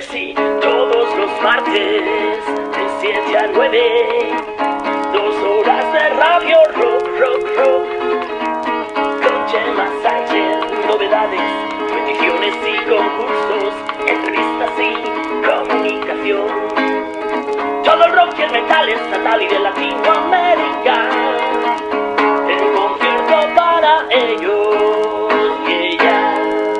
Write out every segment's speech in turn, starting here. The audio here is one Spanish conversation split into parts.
sí, todos los martes de 7 a 9, 2 horas de radio rock, rock, rock. Con Chema Sánchez, novedades, peticiones y concursos, entrevistas y comunicación. Todo el rock y el metal estatal y de Latinoamérica, el concierto para ellos y ellas.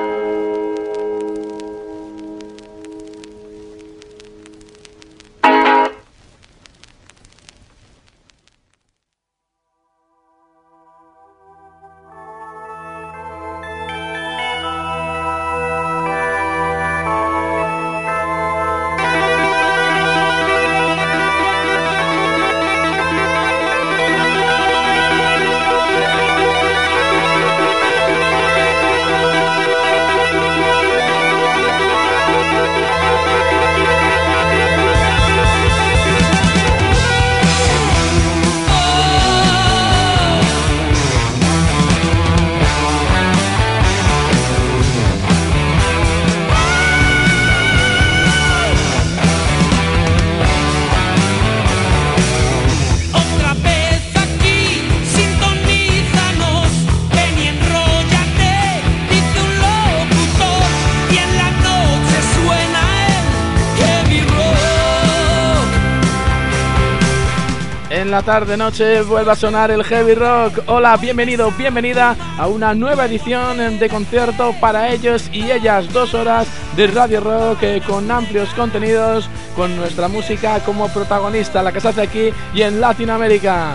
La tarde noche vuelve a sonar el heavy rock. Hola, bienvenido, bienvenida a una nueva edición de concierto para ellos y ellas. 2 horas de radio rock con amplios contenidos, con nuestra música como protagonista, la que se hace aquí y en Latinoamérica.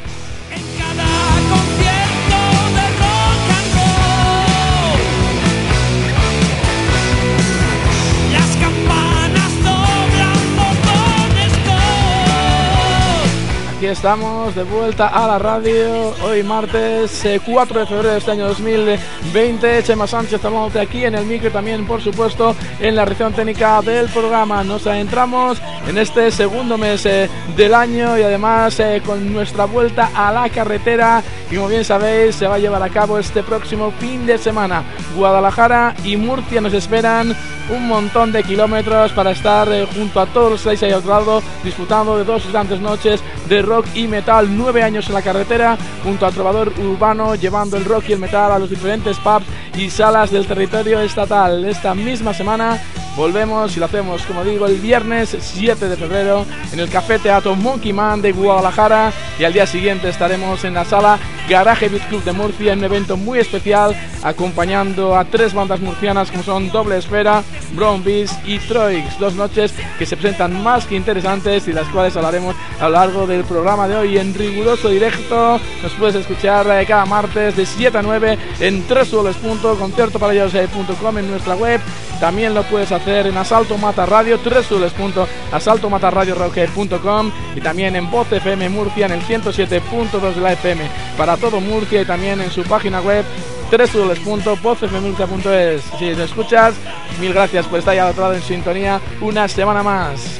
Aquí estamos de vuelta a la radio, hoy martes 4 de febrero de este año 2020. Chema Sánchez estamos aquí en el micro y también, por supuesto, en la región técnica del programa. Nos adentramos en este segundo mes del año y además con nuestra vuelta a la carretera, que como bien sabéis se va a llevar a cabo este próximo fin de semana. Guadalajara y Murcia nos esperan un montón de kilómetros para estar junto a todos los que estáis ahí al otro lado, disfrutando de 2 grandes noches de rock y metal. 9 años en la carretera junto al trovador urbano, llevando el rock y el metal a los diferentes pubs y salas del territorio estatal. Esta misma semana volvemos y lo hacemos, como digo, el viernes 7 de febrero en el Café Teatro Monkey Man de Guadalajara, y al día siguiente estaremos en la sala Garage Beat Club de Murcia en un evento muy especial, acompañando a 3 bandas murcianas como son Doble Esfera, Brown Beast y Troix. 2 noches que se presentan más que interesantes y las cuales hablaremos a lo largo del programa de hoy en riguroso directo. Nos puedes escuchar cada martes de 7 a 9 en www.conciertoparellos.com en nuestra web. También lo puedes hacer en Asalto Mata Radio, www.asaltomatarradiorock.com, y también en Voz FM Murcia en el 107.2 de la FM para todo Murcia, y también en su página web www.vozfmmurcia.es. Si nos escuchas, mil gracias por estar ahí al otro lado en sintonía una semana más.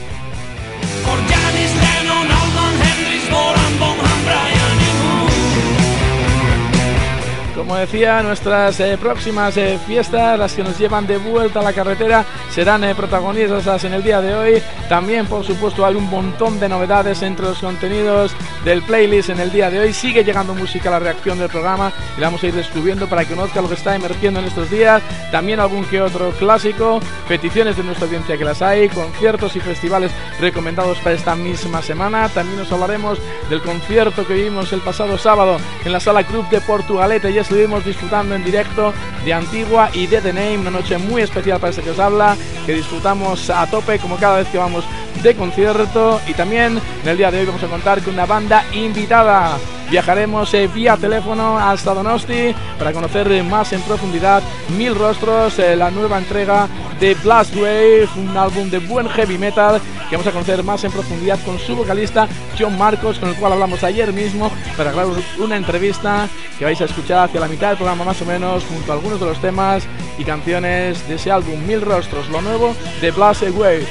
Como decía, nuestras próximas fiestas, las que nos llevan de vuelta a la carretera, serán protagonistas en el día de hoy. También, por supuesto, hay un montón de novedades entre los contenidos del playlist en el día de hoy. Sigue llegando música a la reacción del programa y la vamos a ir descubriendo para que conozca lo que está emergiendo en estos días. También algún que otro clásico, peticiones de nuestra audiencia que las hay, conciertos y festivales recomendados para esta misma semana. También nos hablaremos del concierto que vimos el pasado sábado en la Sala Club de Portugalete. Ya estuvimos disfrutando en directo de Antigua y de The Name, una noche muy especial para este que os habla, que disfrutamos a tope como cada vez que vamos de concierto. Y también en el día de hoy vamos a contar con una banda invitada. Viajaremos vía teléfono hasta Donosti para conocer más en profundidad Mil Rostros, la nueva entrega de Blast Wave, un álbum de buen heavy metal que vamos a conocer más en profundidad con su vocalista John Marcos, con el cual hablamos ayer mismo para grabar una entrevista que vais a escuchar hacia la mitad del programa más o menos, junto a algunos de los temas y canciones de ese álbum Mil Rostros, lo nuevo de Blast Wave.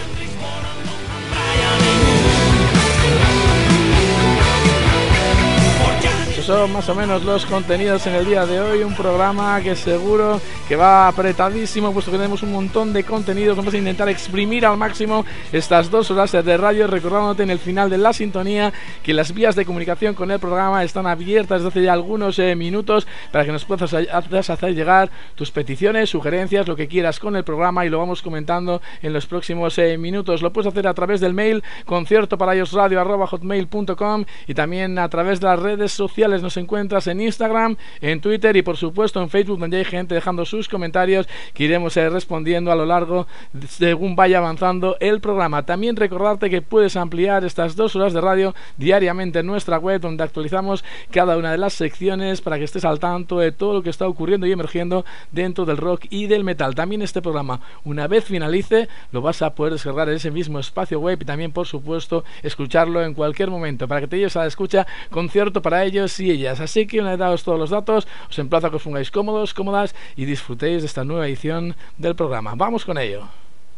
son más o menos los contenidos en el día de hoy. Un programa que seguro que va apretadísimo, puesto que tenemos un montón de contenidos. Vamos a intentar exprimir al máximo estas 2 horas de radio, recordándote en el final de la sintonía que las vías de comunicación con el programa están abiertas desde hace ya algunos minutos para que nos puedas hacer llegar tus peticiones, sugerencias, lo que quieras con el programa, y lo vamos comentando en los próximos minutos. Lo puedes hacer a través del mail conciertoparaiosradio@hotmail.com, y también a través de las redes sociales. Nos encuentras en Instagram, en Twitter y por supuesto en Facebook, donde hay gente dejando sus comentarios que iremos respondiendo a lo largo según vaya avanzando el programa. También recordarte que puedes ampliar estas 2 horas de radio diariamente en nuestra web, donde actualizamos cada una de las secciones para que estés al tanto de todo lo que está ocurriendo y emergiendo dentro del rock y del metal. También este programa, una vez finalice, lo vas a poder descargar en ese mismo espacio web y también por supuesto escucharlo en cualquier momento para que te lleves a la escucha Concierto para ellos y ellas. Así que una vez dados todos los datos, os emplazo a que os pongáis cómodos, cómodas y disfrutéis de esta nueva edición del programa. Vamos con ello.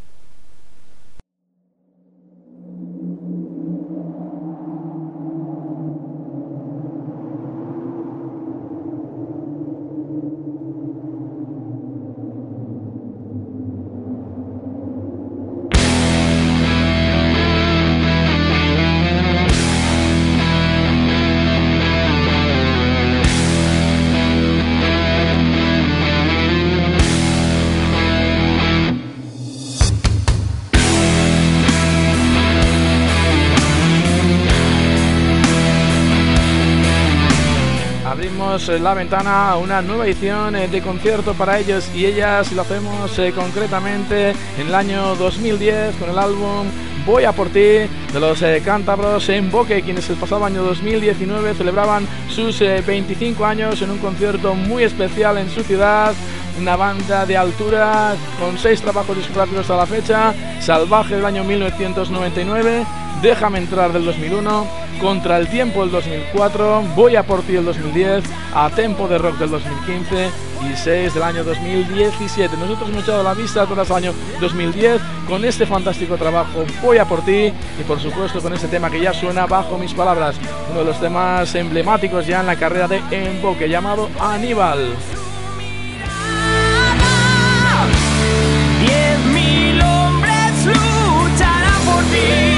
La ventana a una nueva edición de Concierto para ellos y ellas, y lo hacemos concretamente en el año 2010 con el álbum Voy a por ti de los cántabros en Boque, quienes el pasado año 2019 celebraban sus 25 años en un concierto muy especial en su ciudad. Una banda de altura con 6 trabajos discográficos a la fecha: Salvaje del año 1999, Déjame entrar del 2001, Contra el tiempo del 2004, Voy a por ti del 2010, A tempo de rock del 2015 y 6 del año 2017. Nosotros hemos echado la vista atrás al año 2010 con este fantástico trabajo Voy a por ti, y por supuesto con este tema que ya suena, Bajo mis palabras, uno de los temas emblemáticos ya en la carrera de En Boque, llamado Aníbal. 10.000 hombres lucharán por ti.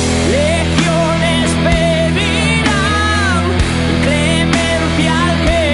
Legiones pedirán clemencia al que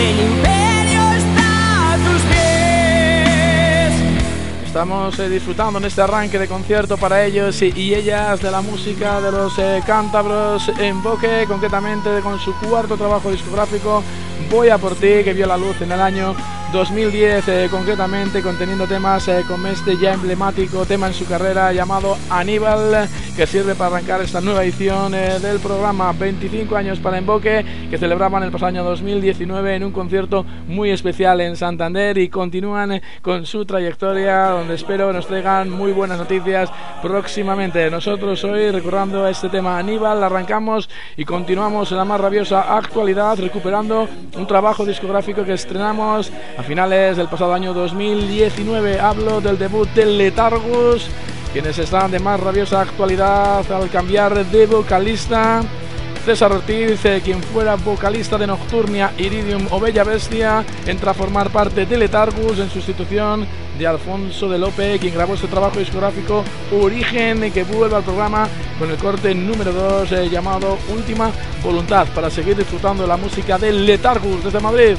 el imperio está a tus pies. Estamos disfrutando en este arranque de concierto para ellos y ellas de la música de los cántabros Emboque, concretamente con su cuarto trabajo discográfico, Voy a por ti, que vio la luz en el año 2010, concretamente conteniendo temas como este ya emblemático tema en su carrera llamado Aníbal, que sirve para arrancar esta nueva edición del programa. 25 años para Emboque, que celebraban el pasado año 2019 en un concierto muy especial en Santander, y continúan con su trayectoria, donde espero nos traigan muy buenas noticias próximamente. Nosotros hoy, recordando este tema Aníbal, arrancamos y continuamos en la más rabiosa actualidad, recuperando un trabajo discográfico que estrenamos a finales del pasado año 2019. Hablo del debut de Letargus, quienes están de más rabiosa actualidad al cambiar de vocalista. César Ortiz, quien fuera vocalista de Nocturnia, Iridium o Bella Bestia, entra a formar parte de Letargus en sustitución de Alfonso de Lope, quien grabó este trabajo discográfico Origen, que vuelve al programa con el corte número 2 llamado Última Voluntad, para seguir disfrutando de la música de Letargus desde Madrid.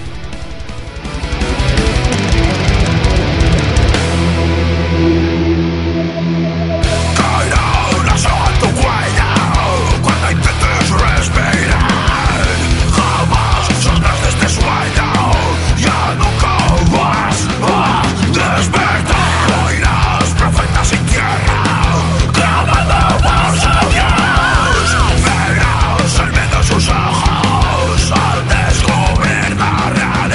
Sus ojos al descubrir la realidad.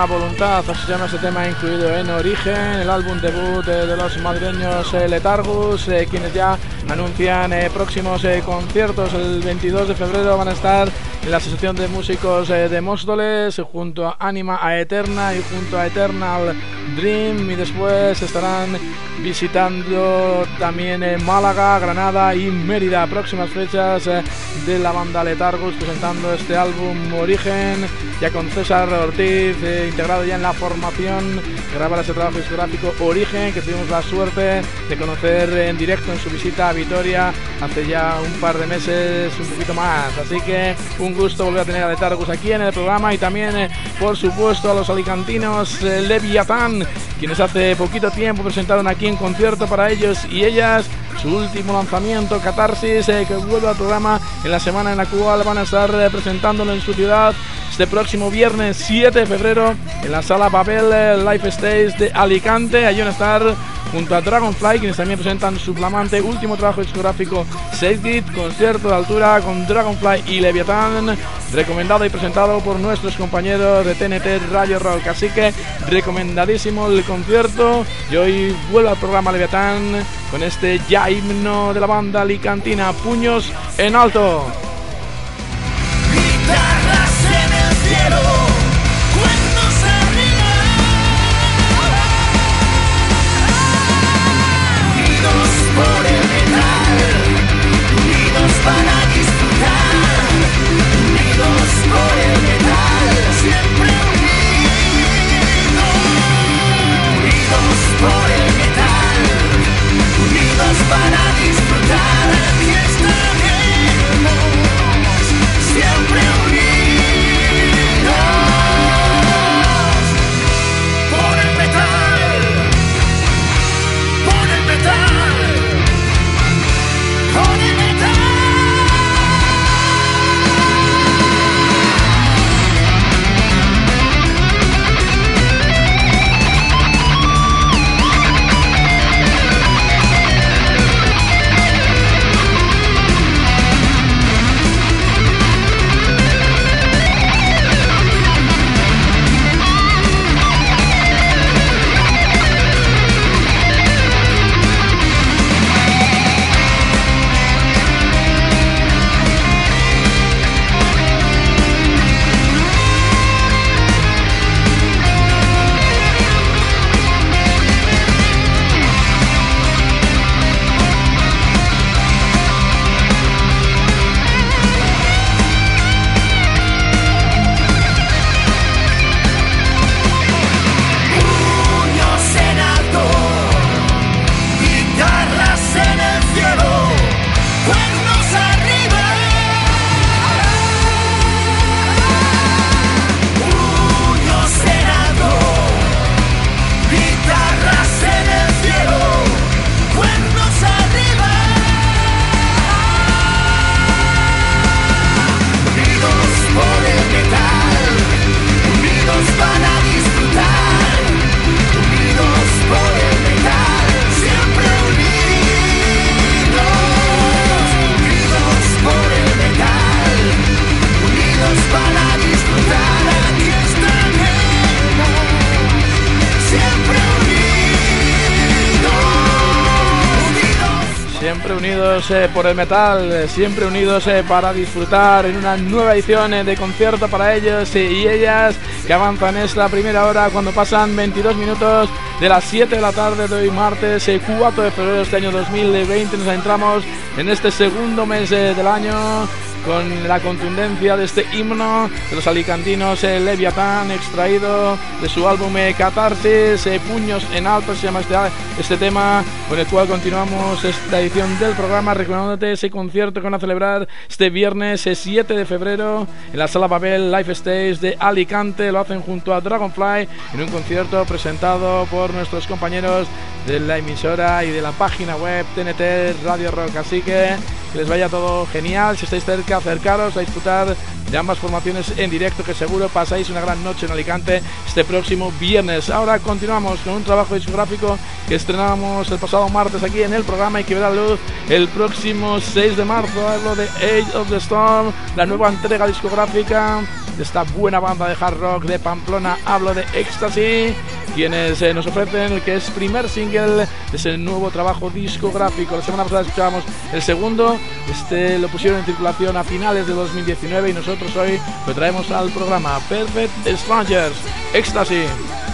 Buena Voluntad, así se llama ese tema, incluido en Origen, el álbum debut de los madrileños Letargus, quienes ya anuncian próximos conciertos. El 22 de febrero van a estar en la Asociación de Músicos de Móstoles, junto a Anima Aeterna y junto a Eternal Dream, y después estarán visitando también Málaga, Granada y Mérida. Próximas fechas de la banda Letargus presentando este álbum Origen, ya con César Ortiz integrado ya en la formación, grabar ese trabajo discográfico Origen, que tuvimos la suerte de conocer en directo en su visita a Vitoria hace ya un par de meses, un poquito más. Así que un gusto volver a tener a Letargus aquí en el programa, y también por supuesto a los alicantinos Leviatán, quienes hace poquito tiempo presentaron aquí en concierto para ellos y ellas su último lanzamiento, Catarsis, que vuelve al programa en la semana en la cual van a estar presentándolo en su ciudad este próximo viernes 7 de febrero en la Sala Babel Live Stage de Alicante. Allí van a estar junto a Dragonfly, quienes también presentan su flamante último trabajo discográfico Safegate, concierto de altura con Dragonfly y Leviatán, recomendado y presentado por nuestros compañeros de TNT Radio Rock. Así que recomendadísimo el concierto, y hoy vuelve al programa Leviatán con este ya himno de la banda alicantina, Puños en Alto. Guitarras en el cielo, cuernos arriba, unidos por el metal, unidos para disfrutar, unidos por el metal, siempre unidos, unidos por el metal, unidos para disfrutar, aquí estaremos, siempre unidos por el metal, por el metal, por el metal. Siempre unidos por el metal, siempre unidos para disfrutar en una nueva edición de concierto para ellos y ellas, que avanzan. Es la primera hora cuando pasan 22 minutos de las 7 de la tarde de hoy, martes 4 de febrero de este año 2020. Nos adentramos en este segundo mes del año con la contundencia de este himno de los alicantinos Leviatán, extraído de su álbum Catarsis, Puños en Alto se llama este tema, con el cual continuamos esta edición del programa, recordándote ese concierto que van a celebrar este viernes 7 de febrero en la Sala Babel Live Stage de Alicante. Lo hacen junto a Dragonfly en un concierto presentado por nuestros compañeros de la emisora y de la página web TNT Radio Rock. Así que les vaya todo genial. Si estáis cerca, acercaros a disfrutar de ambas formaciones en directo, que seguro pasáis una gran noche en Alicante este próximo viernes. Ahora continuamos con un trabajo discográfico que estrenábamos el pasado martes aquí en el programa y que verá luz el próximo 6 de marzo. Hablo de Age of the Storm, la nueva entrega discográfica de esta buena banda de hard rock de Pamplona. Hablo de Ecstasy, quienes nos ofrecen el que es primer single de ese nuevo trabajo discográfico. La semana pasada escuchábamos el segundo, lo pusieron en circulación a finales de 2019 y nosotros hoy lo traemos al programa. Perfect Strangers, Ecstasy.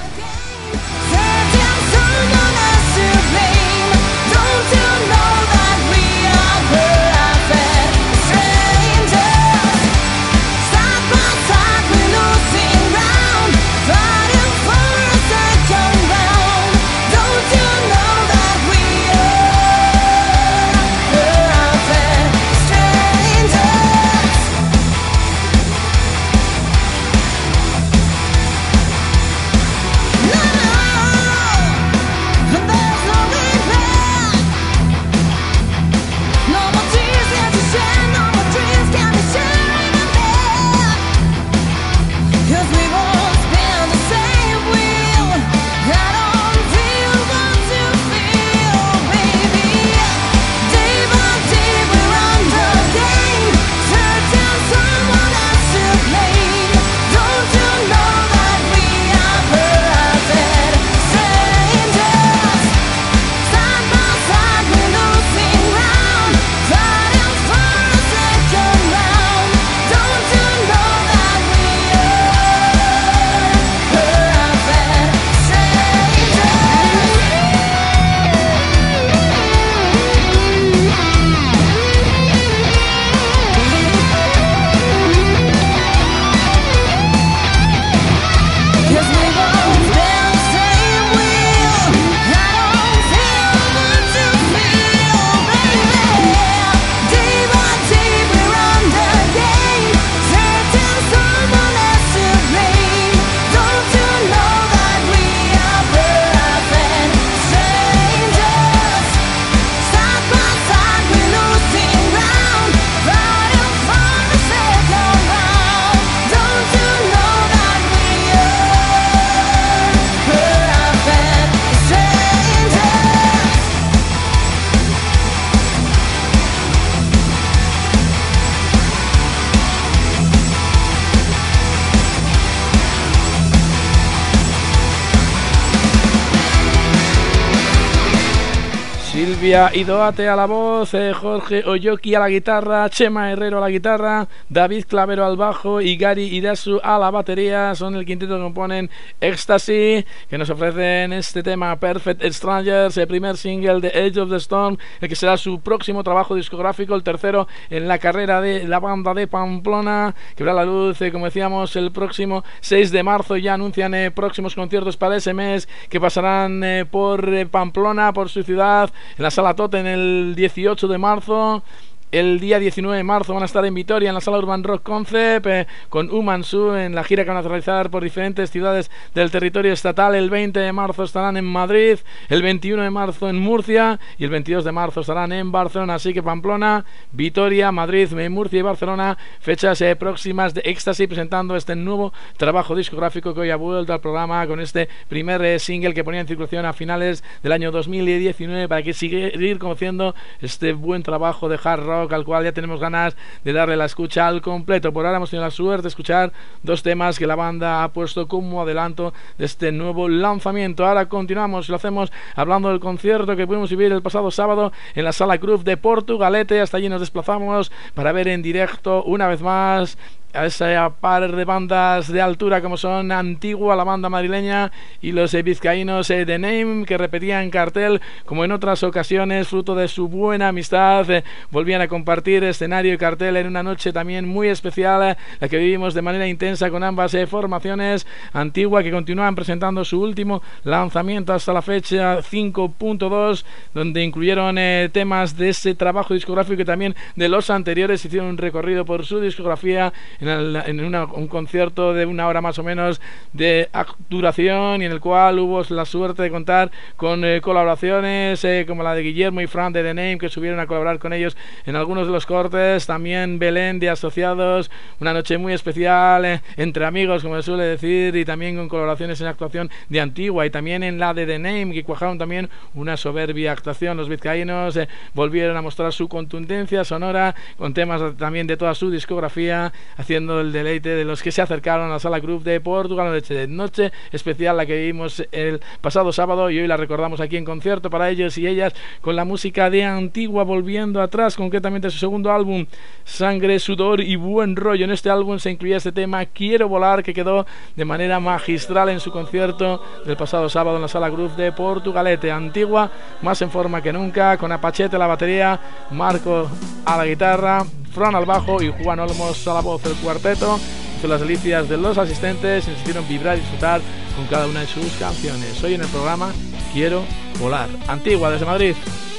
Silvia Idoate a la voz, Jorge Oyoki a la guitarra, Chema Herrero a la guitarra, David Clavero al bajo y Gary Irasu a la batería. Son el quinteto que componen Ecstasy, que nos ofrecen este tema Perfect Strangers, el primer single de Age of the Storm, el que será su próximo trabajo discográfico, el tercero en la carrera de la banda de Pamplona, que verá la luz, como decíamos, el próximo 6 de marzo. Ya anuncian próximos conciertos para ese mes que pasarán por Pamplona, por su ciudad, en la Sala Totem el 18 de marzo. El día 19 de marzo van a estar en Vitoria, en la Sala Urban Rock Concept, con Umansu en la gira que van a realizar por diferentes ciudades del territorio estatal. El 20 de marzo estarán en Madrid, el 21 de marzo en Murcia y el 22 de marzo estarán en Barcelona. Así que Pamplona, Vitoria, Madrid, Murcia y Barcelona, fechas próximas de Ecstasy, presentando este nuevo trabajo discográfico que hoy ha vuelto al programa con este primer single que ponía en circulación a finales del año 2019, para que seguir conociendo este buen trabajo de hard rock al cual ya tenemos ganas de darle la escucha al completo. Por ahora hemos tenido la suerte de escuchar dos temas que la banda ha puesto como adelanto de este nuevo lanzamiento. Ahora continuamos y lo hacemos hablando del concierto que pudimos vivir el pasado sábado en la Sala Cruz de Portugalete. Hasta allí nos desplazamos para ver en directo una vez más a esa par de bandas de altura como son Antigua, la banda madrileña, y los vizcaínos The Name, que repetían cartel como en otras ocasiones, fruto de su buena amistad. Volvían a compartir escenario y cartel en una noche también muy especial, la que vivimos de manera intensa con ambas formaciones. Antigua, que continúan presentando su último lanzamiento hasta la fecha, 5.2, donde incluyeron temas de ese trabajo discográfico y también de los anteriores. Hicieron un recorrido por su discografía en un concierto de una hora más o menos de duración, y en el cual hubo la suerte de contar con colaboraciones como la de Guillermo y Fran de The Name, que subieron a colaborar con ellos en algunos de los cortes. También Belén de Asociados, una noche muy especial entre amigos, como se suele decir, y también con colaboraciones en actuación de Antigua y también en la de The Name, que cuajaron también una soberbia actuación. Los vizcaínos volvieron a mostrar su contundencia sonora con temas también de toda su discografía, haciendo el deleite de los que se acercaron a la Sala Cruz de Portugal. Noche especial la que vimos el pasado sábado y hoy la recordamos aquí en concierto para ellos y ellas con la música de Antigua, volviendo atrás, concretamente su segundo álbum, Sangre, Sudor y Buen Rollo. En este álbum se incluía este tema Quiero Volar, que quedó de manera magistral en su concierto del pasado sábado en la Sala Cruz de Portugalete. Antigua más en forma que nunca, con Apachete a la batería, Marco a la guitarra, Fran al bajo y Juan Olmos a la voz. El cuarteto hizo las delicias de los asistentes y nos hicieron vibrar y disfrutar con cada una de sus canciones. Hoy en el programa Quiero Volar. Antigua desde Madrid.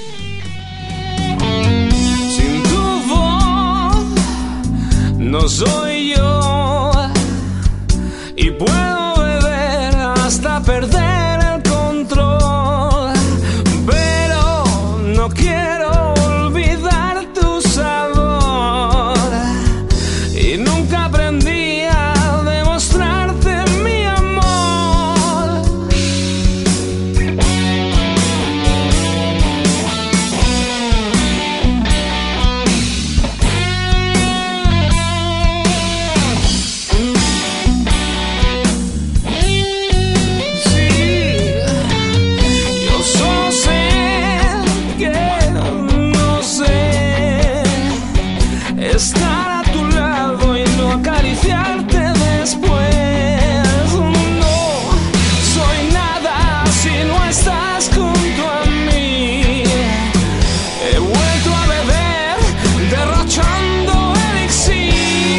Sin tu voz no soy yo y puedo beber hasta perder el control, pero no quiero olvidar tu sabor y nunca aprendí a demostrarte mi amor. Estar a tu lado y no acariciarte después. No soy nada si no estás junto a mí. He vuelto a beber derrochando elixir.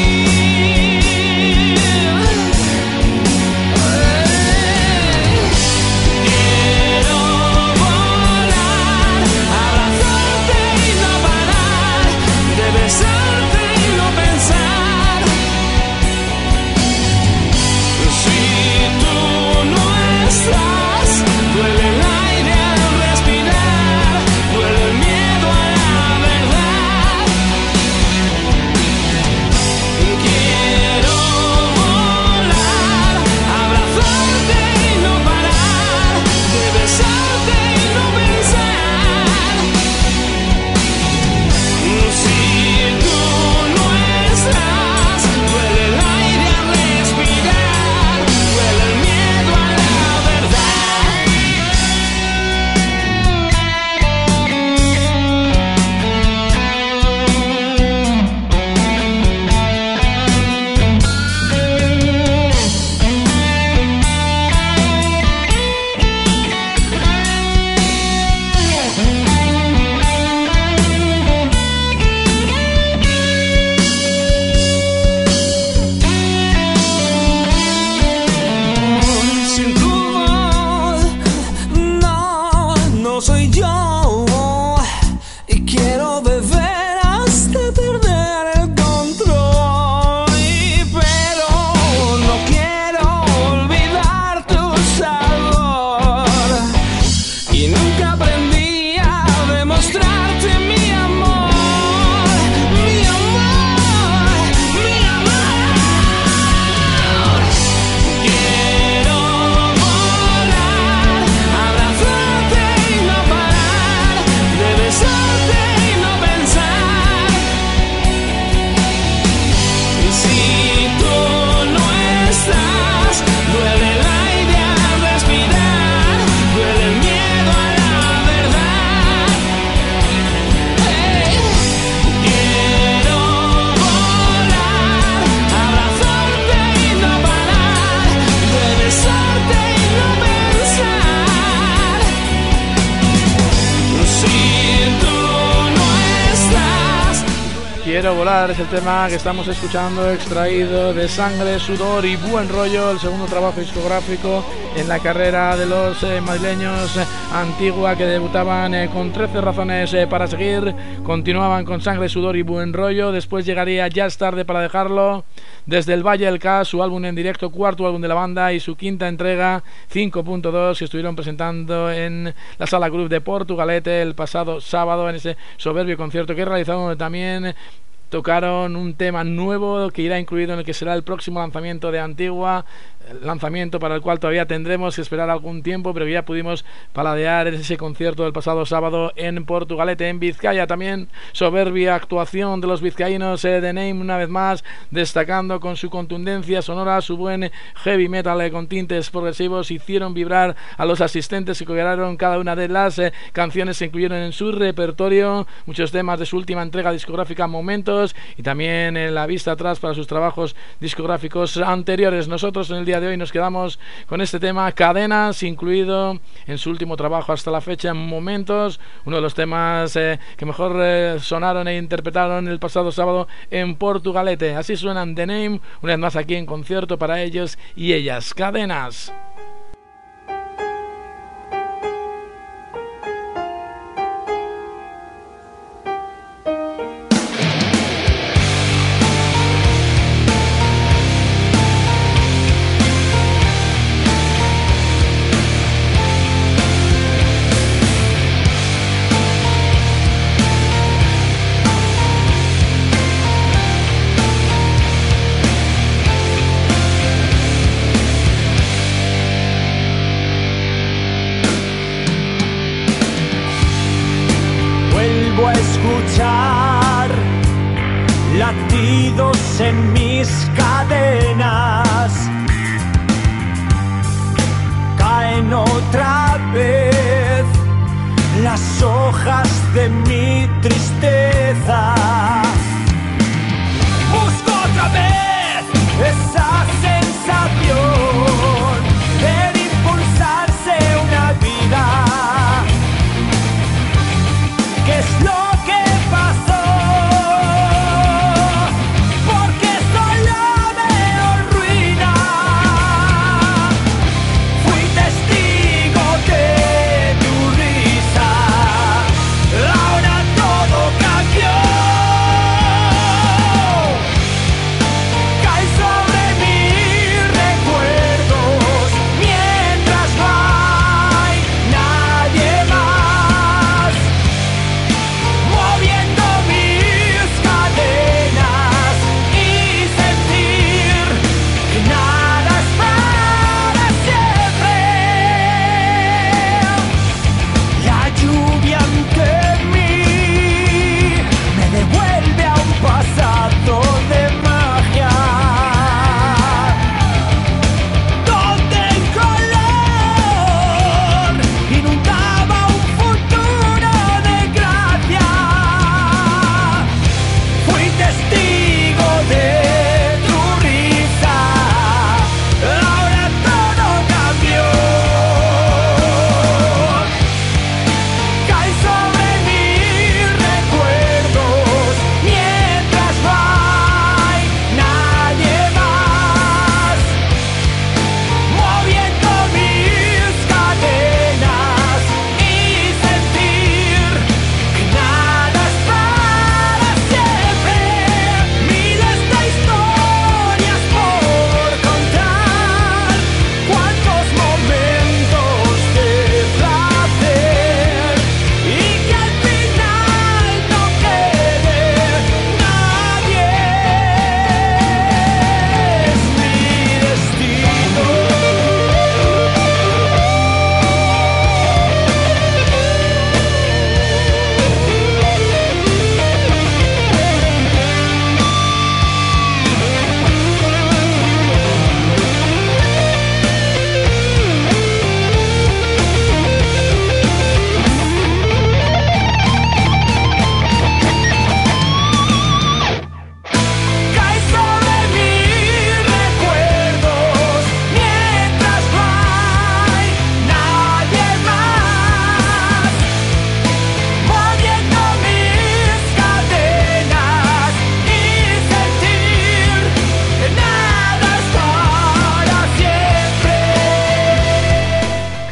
Quiero volar, abrazarte y no parar de besarte y no pensar. Si tú no estás, duele el aire al respirar, duele el miedo a la verdad. Quiero volar, abrazarte y no parar de besarte y no pensar. Si tú no estás, duele el aire al respirar, duele el miedo a la sin tu voz, no soy yo y quiero beber hasta perder el control, pero no quiero olvidar tu sabor y nunca aprendí a demostrarte mi amor, mi amor, mi amor. Quiero volar, abrazarte y no parar de besarte y no pensar. Si tú no estás, duele el aire al respirar, duele el miedo a la verdad. Quiero volar, abrazarte y no parar de besarte y no pensar. Si tú no estás. Quiero Volar es el tema que estamos escuchando, extraído de Sangre, Sudor y Buen Rollo, el segundo trabajo discográfico en la carrera de los madrileños Antigua, que debutaban con 13 razones para seguir, continuaban con Sangre, Sudor y Buen Rollo. Después llegaría Ya es tarde para dejarlo, Desde el Valle del K, su álbum en directo, cuarto álbum de la banda y su quinta entrega, 5.2, que estuvieron presentando en la Sala Cruz de Portugalete el pasado sábado en ese soberbio concierto que realizaron, donde también tocaron un tema nuevo que irá incluido en el que será el próximo lanzamiento de Antigua, lanzamiento para el cual todavía tendremos que esperar algún tiempo, pero que ya pudimos paladear en ese concierto del pasado sábado en Portugalete, en Vizcaya. También soberbia actuación de los vizcaínos, The Name, una vez más destacando con su contundencia sonora, su buen heavy metal con tintes progresivos. Hicieron vibrar a los asistentes y corearon cada una de las canciones que incluyeron en su repertorio, muchos temas de su última entrega discográfica Momentos, y también en la vista atrás para sus trabajos discográficos anteriores. Nosotros en el día de hoy nos quedamos con este tema, Cadenas, incluido en su último trabajo hasta la fecha, Momentos, uno de los temas que mejor sonaron e interpretaron el pasado sábado en Portugalete. Así suenan The Name, una vez más aquí en concierto para ellos y ellas, Cadenas. Latidos en mis cadenas caen otra vez las hojas de mi tristeza. Busco otra vez esa sensación de impulsarse una vida. ¿Qué es lo que pasó? Ahora todo cambió.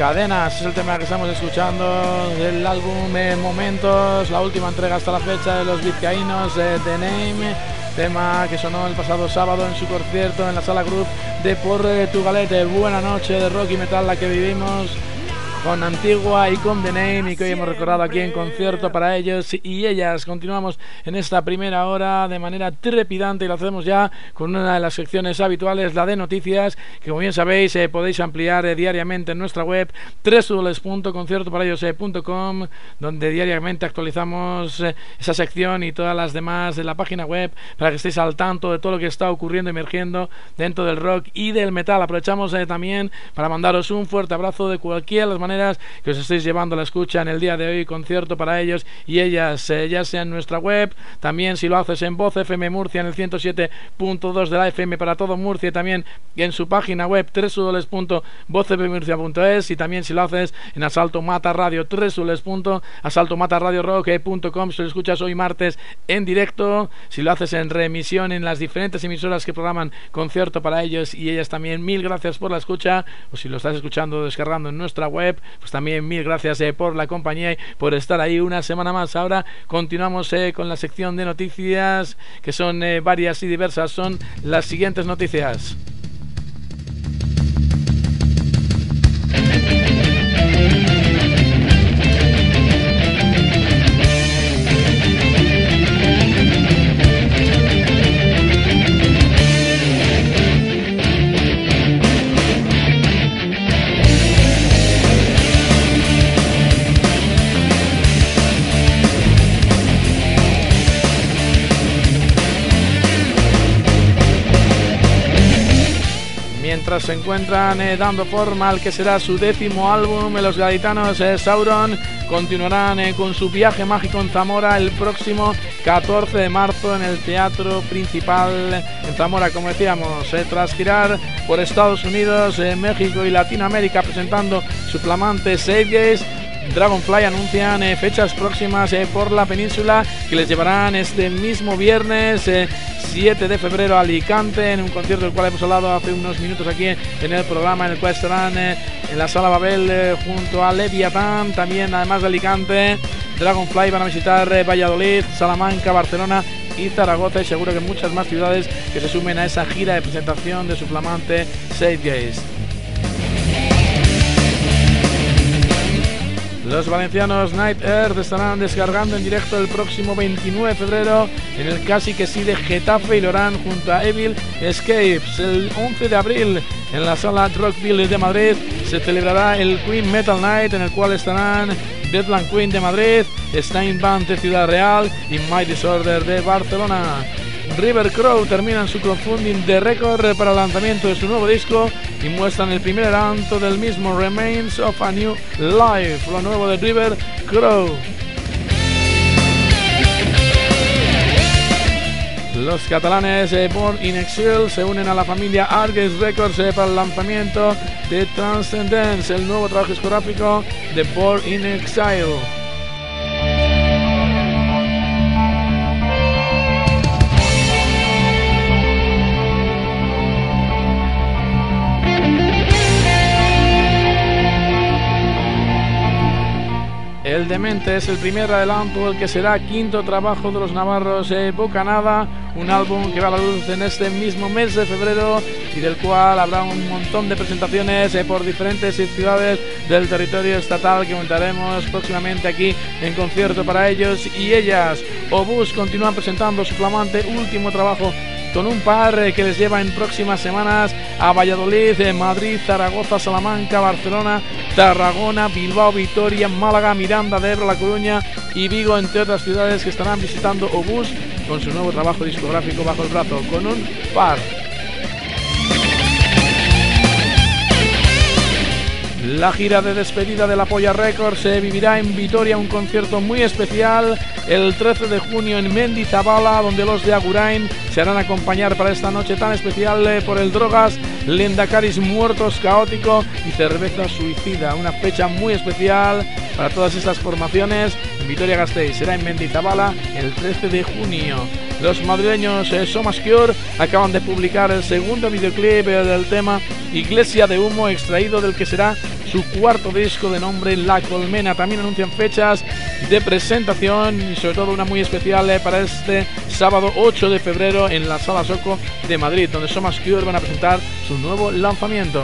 Cadenas es el tema que estamos escuchando del álbum Momentos, la última entrega hasta la fecha de los vizcaínos, The Name, tema que sonó el pasado sábado en su concierto en la Sala Cruz de Portugalete. Buena noche de rock y metal la que vivimos con Antigua y con The Name, y que hoy hemos recordado aquí en concierto para ellos y ellas. Continuamos en esta primera hora de manera trepidante y lo hacemos ya con una de las secciones habituales, la de noticias, que como bien sabéis podéis ampliar diariamente en nuestra web www.conciertoparaellos.com, donde diariamente actualizamos esa sección y todas las demás de la página web para que estéis al tanto de todo lo que está ocurriendo y emergiendo dentro del rock y del metal. Aprovechamos también para mandaros un fuerte abrazo de cualquiera de las maneras que os estéis llevando la escucha en el día de hoy, concierto para ellos y ellas, ya sea en nuestra web, también si lo haces en Voz FM Murcia en el 107.2 de la FM para todo Murcia, y también en su página web www.vozfmmurcia.es, y también si lo haces en Asalto Mata Radio, www.asaltomataradiorock.com, si lo escuchas hoy martes en directo, si lo haces en reemisión en las diferentes emisoras que programan concierto para ellos y ellas también, mil gracias por la escucha, o si lo estás escuchando descargando en nuestra web, pues también mil gracias por la compañía y por estar ahí una semana más. Ahora continuamos con la sección de noticias, que son varias y diversas. Son las siguientes noticias. Mientras se encuentran dando forma al que será su 10º álbum, los gaditanos Sauron continuarán con su viaje mágico en Zamora el próximo 14 de marzo en el Teatro Principal en Zamora, como decíamos, tras girar por Estados Unidos, México y Latinoamérica presentando su flamante Save Gaze. Dragonfly anuncian fechas próximas por la península que les llevarán este mismo viernes 7 de febrero a Alicante, en un concierto del cual hemos hablado hace unos minutos aquí en el programa, en el cual estarán en la Sala Babel junto a Leviatán. También, además de Alicante, Dragonfly van a visitar Valladolid, Salamanca, Barcelona y Zaragoza, y seguro que muchas más ciudades que se sumen a esa gira de presentación de su flamante Save Gaze. Los valencianos Night Earth estarán descargando en directo el próximo 29 de febrero en el Casi que sí de Getafe y lo harán junto a Evil Escapes. El 11 de abril en la Sala Rockville de Madrid se celebrará el Queen Metal Night, en el cual estarán Deadland Queen de Madrid, Stein Band de Ciudad Real y My Disorder de Barcelona. River Crow terminan su crowdfunding de récord para el lanzamiento de su nuevo disco y muestran el primer adelanto del mismo, Remains of a New Life, lo nuevo de River Crow. Los catalanes Born in Exile se unen a la familia Argus Records para el lanzamiento de Transcendence, el nuevo trabajo discográfico de Born in Exile. El Demente es el primer adelanto del que será quinto trabajo de los navarros Bocanada, un álbum que va a la luz en este mismo mes de febrero y del cual habrá un montón de presentaciones por diferentes ciudades del territorio estatal que comentaremos próximamente aquí en concierto para ellos y ellas. Obús continúan presentando su flamante último trabajo con un par que les lleva en próximas semanas a Valladolid, Madrid, Zaragoza, Salamanca, Barcelona, Tarragona, Bilbao, Vitoria, Málaga, Miranda de Ebro, La Coruña y Vigo, entre otras ciudades que estarán visitando Obús con su nuevo trabajo discográfico bajo el brazo, con un par. La gira de despedida de La Polla Records se vivirá en Vitoria, un concierto muy especial el 13 de junio en Mendizabala, donde los de Agurain se harán acompañar para esta noche tan especial por el Drogas, Lendacaris Muertos Caótico y Cerveza Suicida. Una fecha muy especial para todas estas formaciones en Vitoria-Gasteiz. Será en Mendizabala el 13 de junio. Los madrileños Somascure acaban de publicar el segundo videoclip del tema Iglesia de Humo, extraído del que será su cuarto disco de nombre La Colmena. También anuncian fechas de presentación y sobre todo una muy especial para este sábado 8 de febrero en la Sala Soco de Madrid, donde Somascure van a presentar su nuevo lanzamiento.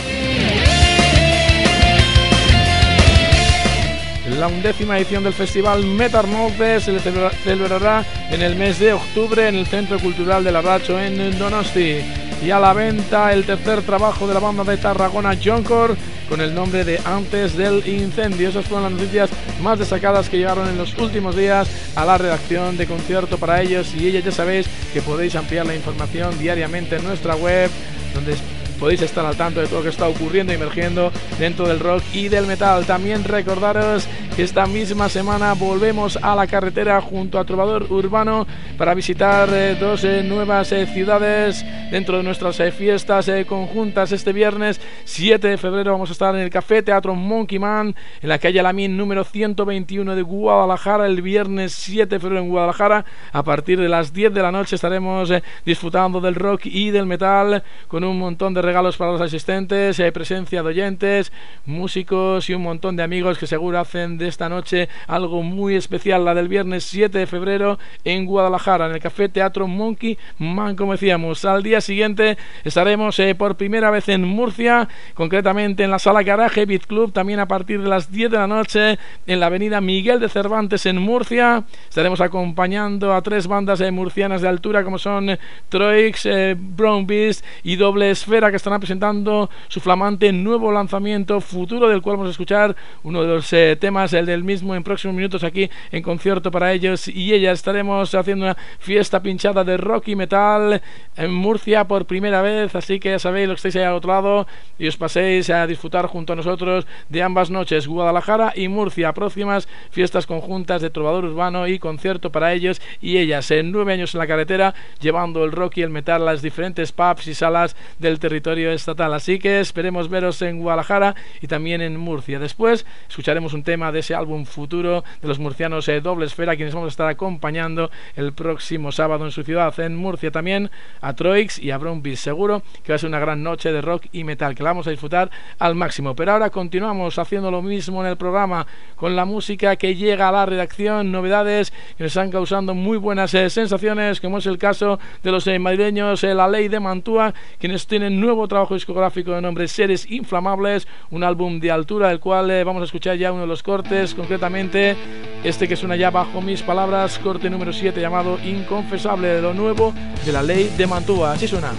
La 11ª edición del festival Metal Norte se celebrará en el mes de octubre en el Centro Cultural de Larracho en Donosti. Y a la venta el tercer trabajo de la banda de Tarragona Jonkor con el nombre de Antes del Incendio. Esas fueron las noticias más destacadas que llegaron en los últimos días a la redacción de Concierto para ellos y ellas. Ya sabéis que podéis ampliar la información diariamente en nuestra web, donde podéis estar al tanto de todo lo que está ocurriendo y emergiendo dentro del rock y del metal. También recordaros que esta misma semana volvemos a la carretera junto a Trovador Urbano para visitar dos nuevas ciudades dentro de nuestras fiestas conjuntas. Este viernes 7 de febrero vamos a estar en el Café Teatro Monkey Man en la calle Alamín número 121 de Guadalajara. El viernes 7 de febrero en Guadalajara a partir de las 10 de la noche estaremos disfrutando del rock y del metal con un montón de regalos para los asistentes, presencia de oyentes, músicos y un montón de amigos que seguro hacen de esta noche algo muy especial, la del viernes 7 de febrero en Guadalajara, en el Café Teatro Monkey Man, como decíamos. Al día siguiente estaremos por primera vez en Murcia, concretamente en la Sala Garaje Beat Club, también a partir de las 10 de la noche en la avenida Miguel de Cervantes en Murcia. Estaremos acompañando a tres bandas murcianas de altura como son Troix, Brown Beast y Doble Esfera, que estarán presentando su flamante nuevo lanzamiento Futuro, del cual vamos a escuchar uno de los temas, el del mismo, en próximos minutos aquí en Concierto para ellos y ellas. Estaremos haciendo una fiesta pinchada de rock y metal en Murcia por primera vez, así que ya sabéis lo que estáis ahí al otro lado y os paséis a disfrutar junto a nosotros de ambas noches, Guadalajara y Murcia. Próximas fiestas conjuntas de Trovador Urbano y Concierto para ellos y ellas, en 9 años en la carretera, llevando el rock y el metal a las diferentes pubs y salas del territorio estatal. Así que esperemos veros en Guadalajara y también en Murcia. Después escucharemos un tema de ese álbum Futuro de los murcianos Doble Esfera, quienes vamos a estar acompañando el próximo sábado en su ciudad, en Murcia. También a Troix y a Brown Beast. Seguro que va a ser una gran noche de rock y metal que la vamos a disfrutar al máximo. Pero ahora continuamos haciendo lo mismo en el programa con la música que llega a la redacción, novedades que nos están causando muy buenas sensaciones, como es el caso de los madrileños La Ley de Mantua, quienes tienen nuevo trabajo discográfico de nombre Seres Inflamables, un álbum de altura del cual vamos a escuchar ya uno de los cortes, concretamente este que suena ya bajo mis palabras, corte número 7 llamado Inconfesable, de lo nuevo de La Ley de Mantua. Así suena.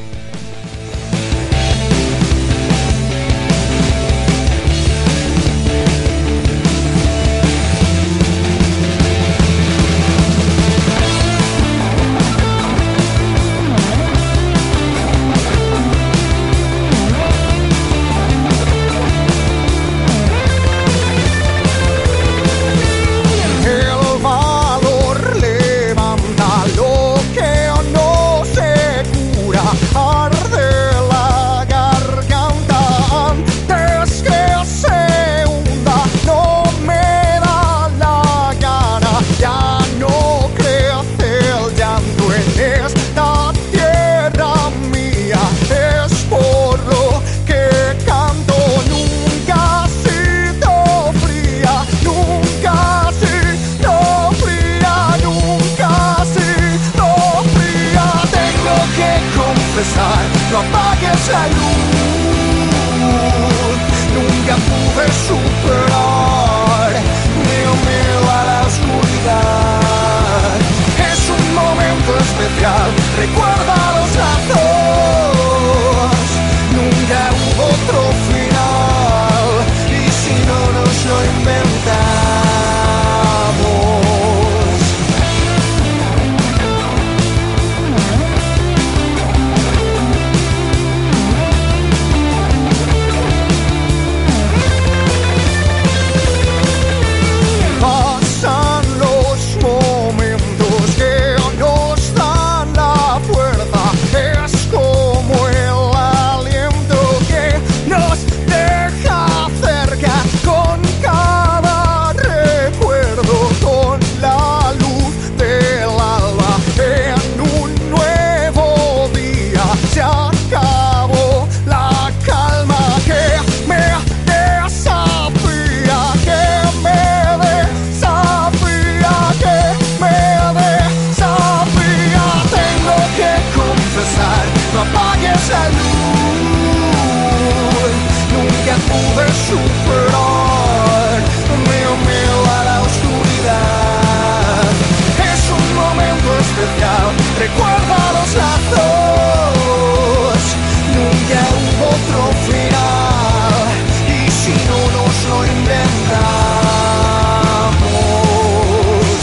No apagues la luz, nunca pude superar mi miedo a la oscuridad. Es un momento especial, recuerda los lazos, nunca hubo otro final, y si no nos lo inventamos. recuerda los lazos. Nunca hubo otro final, y si no nos lo inventamos.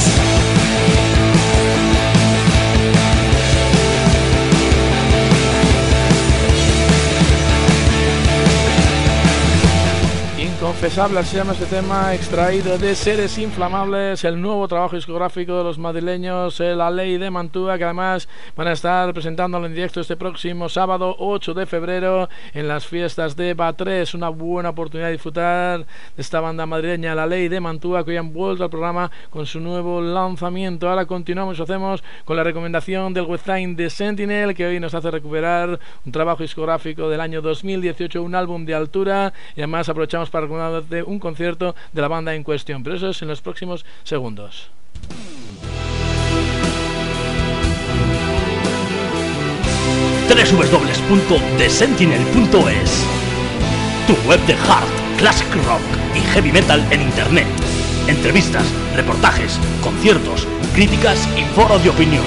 Inconfesable se llama este tema, extraído de Seres Inflamables, el nuevo trabajo discográfico de los madrileños La Ley de Mantua, que además van a estar presentándolo en directo este próximo sábado 8 de febrero en las fiestas de Batres. Una buena oportunidad de disfrutar de esta banda madrileña La Ley de Mantua, que hoy han vuelto al programa con su nuevo lanzamiento. Ahora continuamos y hacemos con la recomendación del website de Sentinel, que hoy nos hace recuperar un trabajo discográfico del año 2018, un álbum de altura, y además aprovechamos para recomendar un concierto de la banda en cuestión, pero eso es en los próximos segundos. www.thesentinel.es, tu web de hard, classic rock y heavy metal en internet. Entrevistas, reportajes, conciertos, críticas y foros de opinión.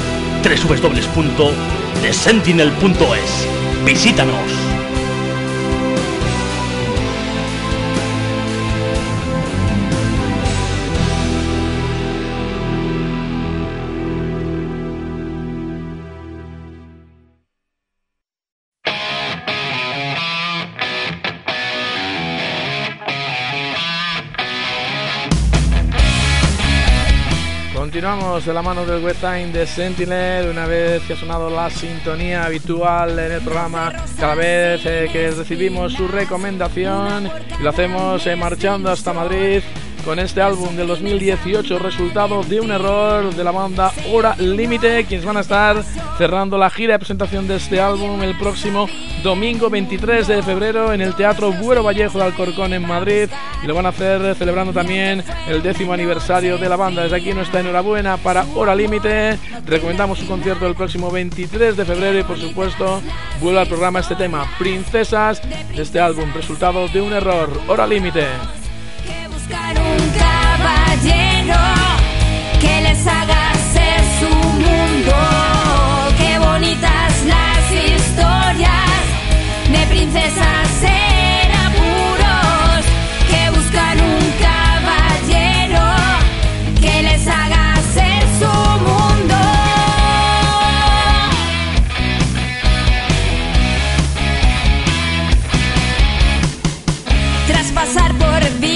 www.thesentinel.es. Visítanos. Continuamos de la mano del webtime de Sentinel, una vez que ha sonado la sintonía habitual en el programa, cada vez que recibimos su recomendación, y lo hacemos marchando hasta Madrid con este álbum del 2018, resultado de un error de la banda Hora Límite, quienes van a estar cerrando la gira de presentación de este álbum el próximo domingo 23 de febrero en el Teatro Buero Vallejo de Alcorcón en Madrid, y lo van a hacer celebrando también el 10º aniversario de la banda. Desde aquí nuestra enhorabuena para Hora Límite, recomendamos su concierto el próximo 23 de febrero y por supuesto vuelve al programa este tema, Princesas, de este álbum, resultado de un error, Hora Límite. Un caballero que les haga ser su mundo. Qué bonitas las historias de princesas en apuros que buscan un caballero que les haga ser su mundo. Tras pasar por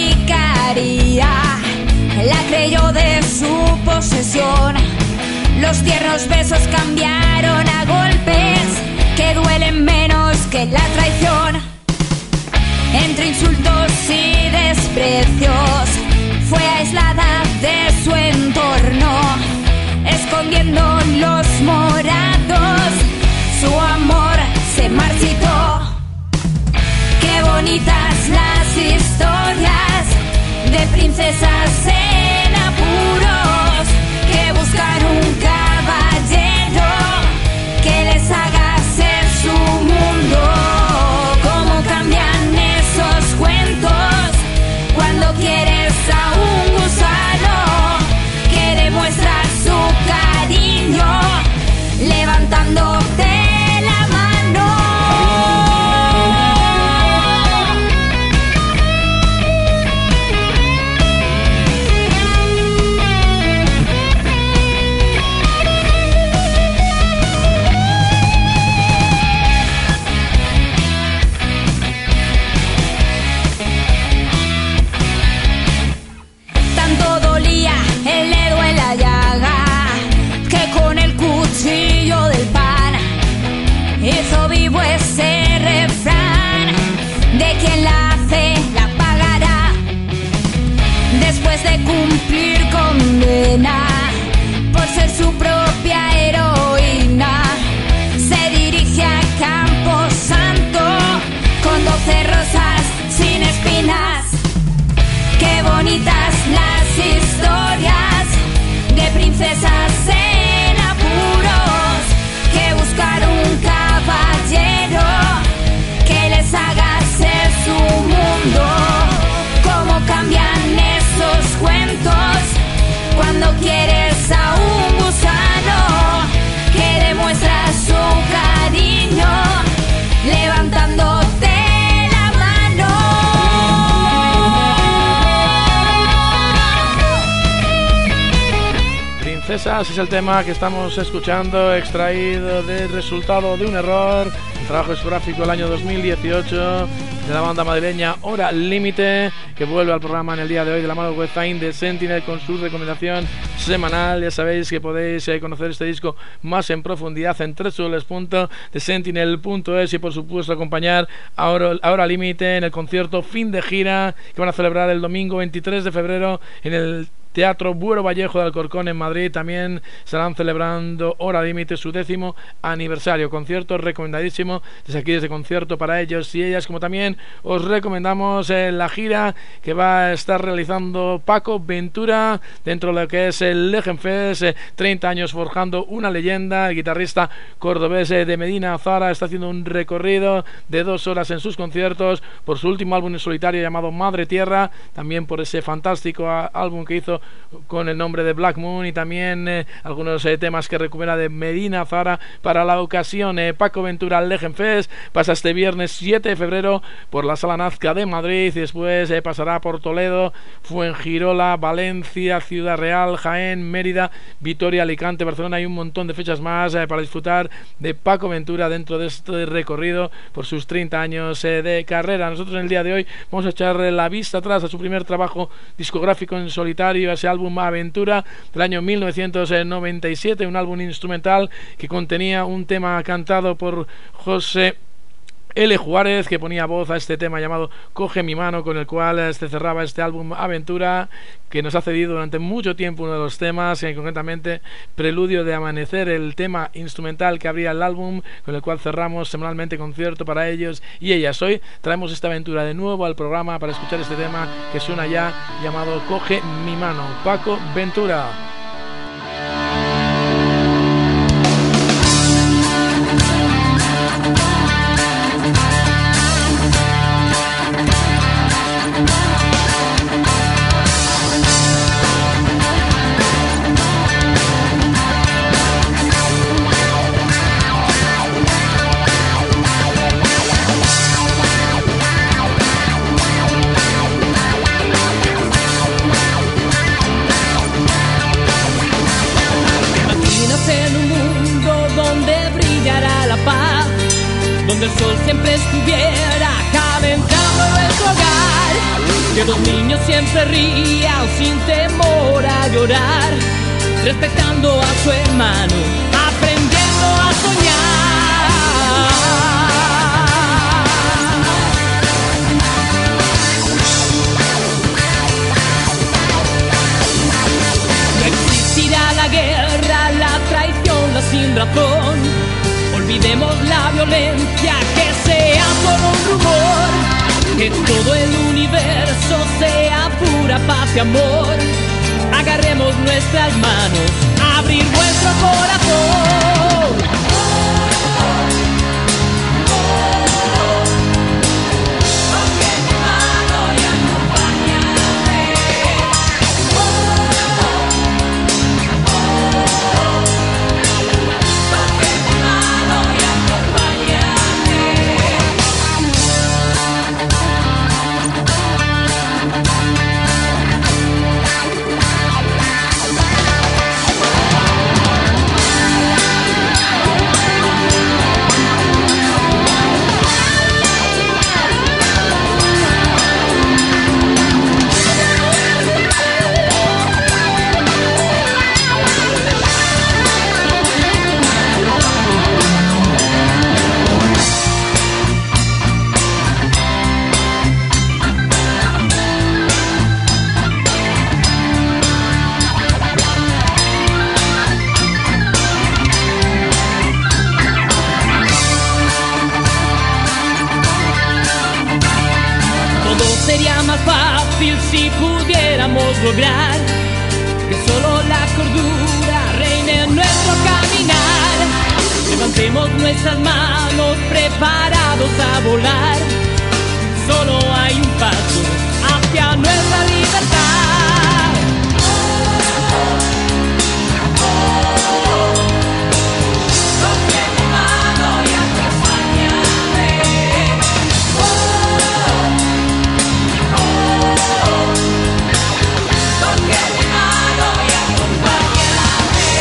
la creyó de su posesión. Los tiernos besos cambiaron a golpes que duelen menos que la traición. Entre insultos y desprecios fue aislada de su entorno, escondiendo los morados. Su amor se marchitó. Qué bonitas las historias de princesas en apuros que buscan un caballero que les haga ser su mundo. Cómo cambian esos cuentos cuando quieres a un gusano que demuestra su cariño levantándote la mano. Francesas es el tema que estamos escuchando, extraído del resultado de un error, un trabajo discográfico del año 2018 de la banda madrileña Hora Límite, que vuelve al programa en el día de hoy de la mano de Time de Sentinel con su recomendación semanal. Ya sabéis que podéis conocer este disco más en profundidad en www.thesentinel.es y por supuesto acompañar a Hora Límite en el concierto fin de gira que van a celebrar el domingo 23 de febrero en el Teatro Buero Vallejo de Alcorcón en Madrid. También estarán celebrando Hora Límite su 10º aniversario. Concierto recomendadísimo desde aquí, desde Concierto para ellos y ellas, como también os recomendamos la gira que va a estar realizando Paco Ventura dentro de lo que es el Legend Fest, 30 años forjando una leyenda. El guitarrista cordobés de Medina Zara está haciendo un recorrido de 2 horas en sus conciertos por su último álbum en solitario llamado Madre Tierra, también por ese fantástico álbum que hizo con el nombre de Black Moon, y también algunos temas que recupera de Medina Zara para la ocasión. Paco Ventura Legend Fest pasa este viernes 7 de febrero por la Sala Nazca de Madrid y después pasará por Toledo, Fuengirola, Valencia, Ciudad Real, Jaén, Mérida, Vitoria, Alicante, Barcelona y un montón de fechas más para disfrutar de Paco Ventura dentro de este recorrido por sus 30 años de carrera. Nosotros en el día de hoy vamos a echar la vista atrás a su primer trabajo discográfico en solitario, ese álbum Aventura del año 1997, un álbum instrumental que contenía un tema cantado por José L. Juárez, que ponía voz a este tema llamado Coge mi mano, con el cual se cerraba este álbum Aventura, que nos ha cedido durante mucho tiempo uno de los temas, concretamente Preludio de Amanecer, el tema instrumental que abría el álbum, con el cual cerramos semanalmente Concierto para ellos y ellas. Hoy traemos esta aventura de nuevo al programa para escuchar este tema que suena ya, llamado Coge mi mano, Paco Ventura. Donde el sol siempre estuviera calentando nuestro hogar, que los niños siempre rían sin temor a llorar, respetando a su hermano, aprendiendo a soñar. No existirá la guerra, la traición, la sinrazón. Olvidemos la violencia, que sea solo un rumor, que todo el universo sea pura paz y amor. Agarremos nuestras manos, abrir nuestro corazón. Coge mi mano y acompáñame. Si pudiéramos lograr que solo la cordura reine en nuestro caminar, levantemos nuestras manos preparados a volar. Solo hay un paso hacia nuestra libertad. Coge mi mano y acompáñame. Coge mi mano y acompáñame.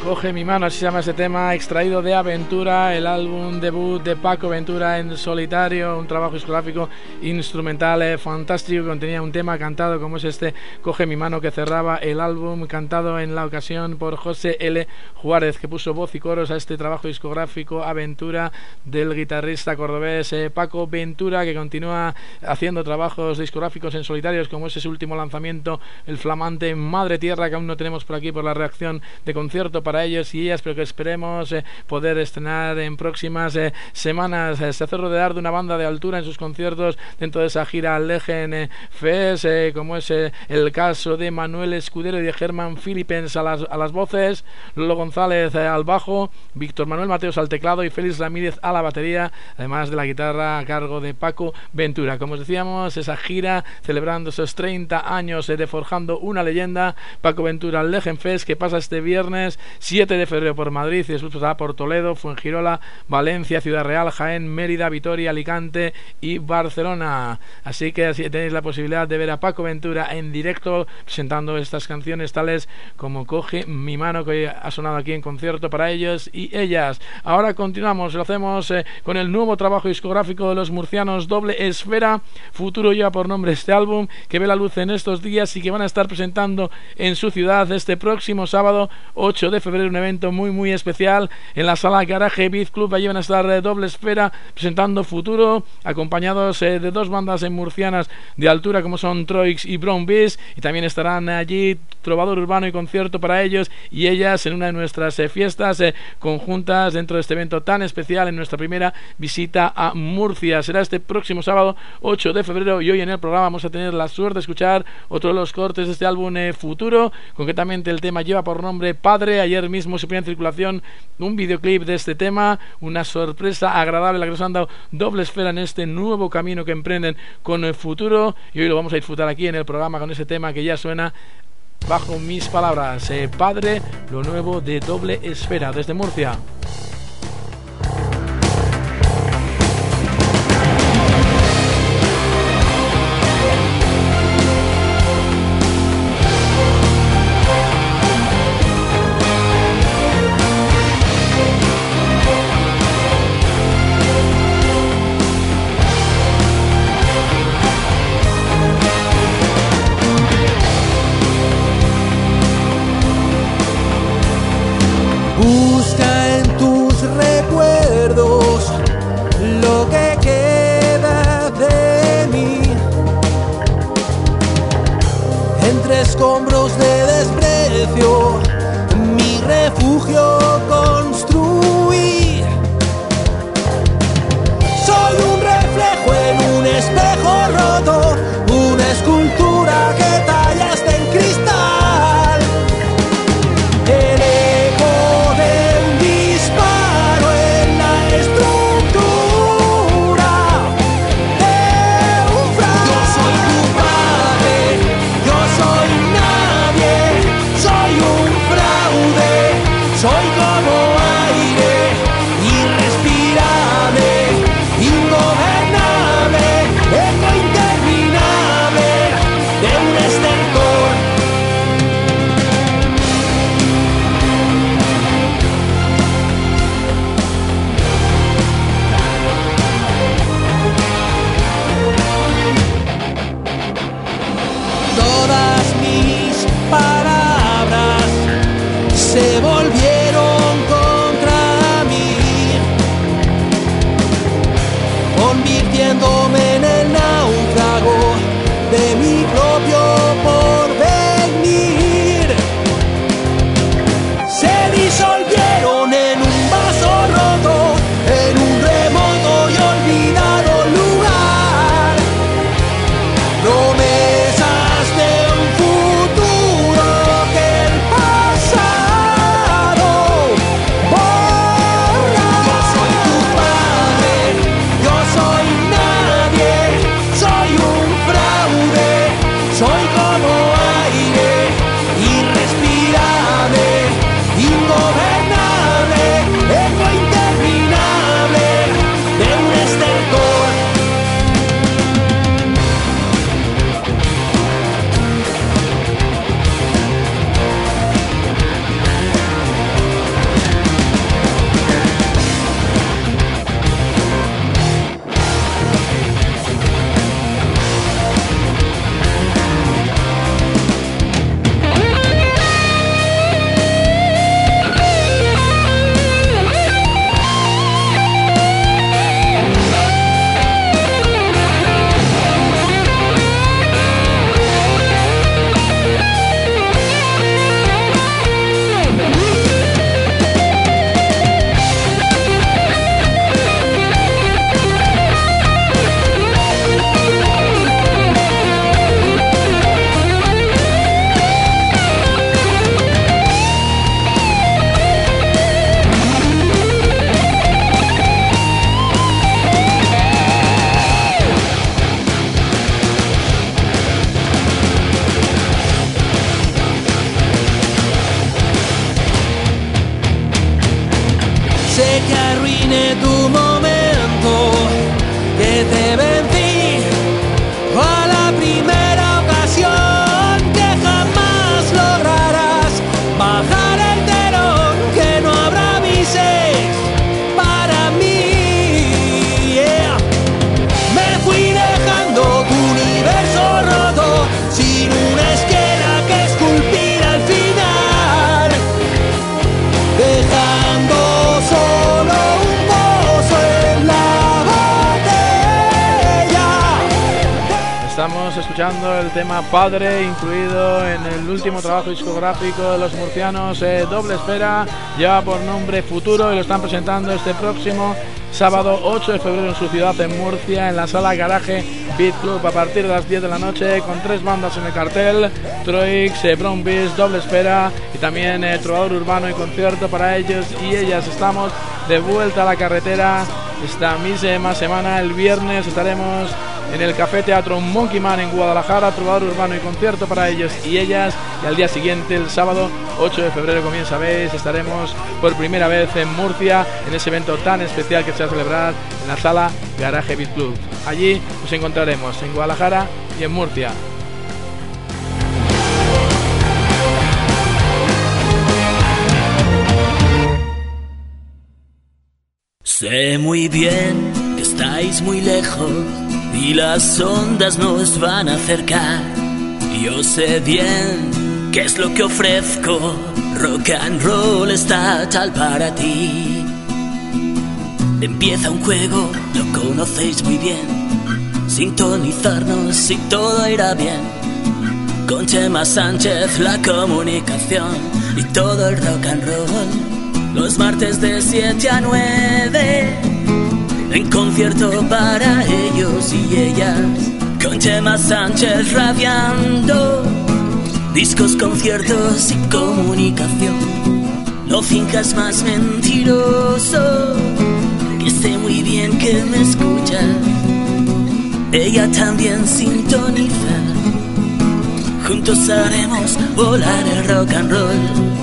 Coge mi mano, así se llama ese tema, extraído de Aventura, el álbum debut de Paco Ventura en solitario, un trabajo discográfico instrumental fantástico que contenía un tema cantado como es este Coge mi mano, que cerraba el álbum, cantado en la ocasión por José L. Juárez, que puso voz y coros a este trabajo discográfico Aventura del guitarrista cordobés Paco Ventura, que continúa haciendo trabajos discográficos en solitarios como es ese último lanzamiento, el flamante Madre Tierra, que aún no tenemos por aquí por la reacción de concierto para ellos y ellas, pero que esperemos poder estrenar en próximas semanas. Se hace rodear de una banda de altura en sus conciertos dentro de esa gira Legend Fest, como es el caso de Manuel Escudero y de Germán Philippens a las voces, Lolo González al bajo, Víctor Manuel Mateos al teclado y Félix Ramírez a la batería, además de la guitarra a cargo de Paco Ventura. Como os decíamos, esa gira celebrando esos 30 años de Forjando una Leyenda, Paco Ventura Legend Fest, que pasa este viernes 7 de febrero por Madrid y después pasará por Toledo, Fuengirola, Valencia, Ciudad Real, Jaén, Mérida, Vitoria, Alicante y Barcelona. Así que así tenéis la posibilidad de ver a Paco Ventura en directo presentando estas canciones tales como Coge mi mano, que hoy ha sonado aquí en concierto para ellos y ellas. Ahora continuamos, lo hacemos con el nuevo trabajo discográfico de los murcianos Doble Esfera. Futuro lleva por nombre este álbum, que ve la luz en estos días y que van a estar presentando en su ciudad este próximo sábado 8 de febrero, un evento muy especial en la sala Garaje Beat Club. Allí van a estar Doble Esfera presentando Futuro, acompañados de dos bandas murcianas de altura como son Troix y Brown Beast, y también estarán allí Trovador Urbano y concierto para ellos y ellas en una de nuestras fiestas conjuntas dentro de este evento tan especial, en nuestra primera visita a Murcia. Será este próximo sábado 8 de febrero y hoy en el programa vamos a tener la suerte de escuchar otro de los cortes de este álbum Futuro. Concretamente el tema lleva por nombre Padre. Ayer mismo se ponía en circulación un videoclip de este tema, una sorpresa agradable la que nos han dado Doble Esfera en este nuevo camino que emprenden con Futuro, y hoy lo vamos a disfrutar aquí en el programa con ese tema que ya suena bajo mis palabras, Padre, lo nuevo de Doble Esfera desde Murcia. Busca en tus recuerdos lo que queda de mí. Entre escombros de desprecio, mi refugio construí. Soy un reflejo en un espejo roto, una escultura que tallaste en cristal. El eco de un disparo en la estructura de un fraude. Yo soy tu padre, yo soy nadie, soy un fraude, soy como aire, irrespirable, ingobernable, eco interminable de un estertor. Todas mis palabras se volvieron contra mí, convirtiéndome en el náufrago de mi propio porvenir. Se disolvieron en un vaso roto, en un remoto y olvidado lugar. Promesas de un futuro que el pasado que arruine tu momento, que te vencí a la primera ocasión, que jamás lograrás bajar el telón, que no habrá bises para mí. Yeah. Me fui dejando tu universo roto, sin una esquela que esculpir al final, dejando solo un pozo en la botella. Estamos escuchando el tema Padre, incluido en el último trabajo discográfico de los murcianos, Doble Esfera, lleva por nombre Futuro, y lo están presentando este próximo sábado 8 de febrero en su ciudad, en Murcia, en la sala Garaje Beat Club, a partir de las 10 de la noche, con 3 bandas en el cartel: Troix, Brown Beast, Doble Esfera y también Trovador Urbano y concierto para ellos y ellas. Estamos de vuelta a la carretera esta misma semana. El viernes estaremos en el Café Teatro Monkey Man en Guadalajara, Trovador Urbano y concierto para ellos y ellas, y al día siguiente, el sábado 8 de febrero, como bien sabéis, estaremos por primera vez en Murcia, en ese evento tan especial que se va a celebrar en la sala Garaje Beat Club. Allí nos encontraremos en Guadalajara y en Murcia. Sé muy bien que estáis muy lejos y las ondas nos van a acercar. Yo sé bien qué es lo que ofrezco, rock and roll está tal para ti. Empieza un juego, lo conocéis muy bien, sintonizarnos y todo irá bien. Con Chema Sánchez la comunicación y todo el rock and roll, los martes de 7 a 9, en concierto para ellos y ellas, con Chema Sánchez radiando, discos, conciertos y comunicación. No finjas más, mentiroso, que sé muy bien que me escuchas. Ella también sintoniza, juntos haremos volar el rock and roll.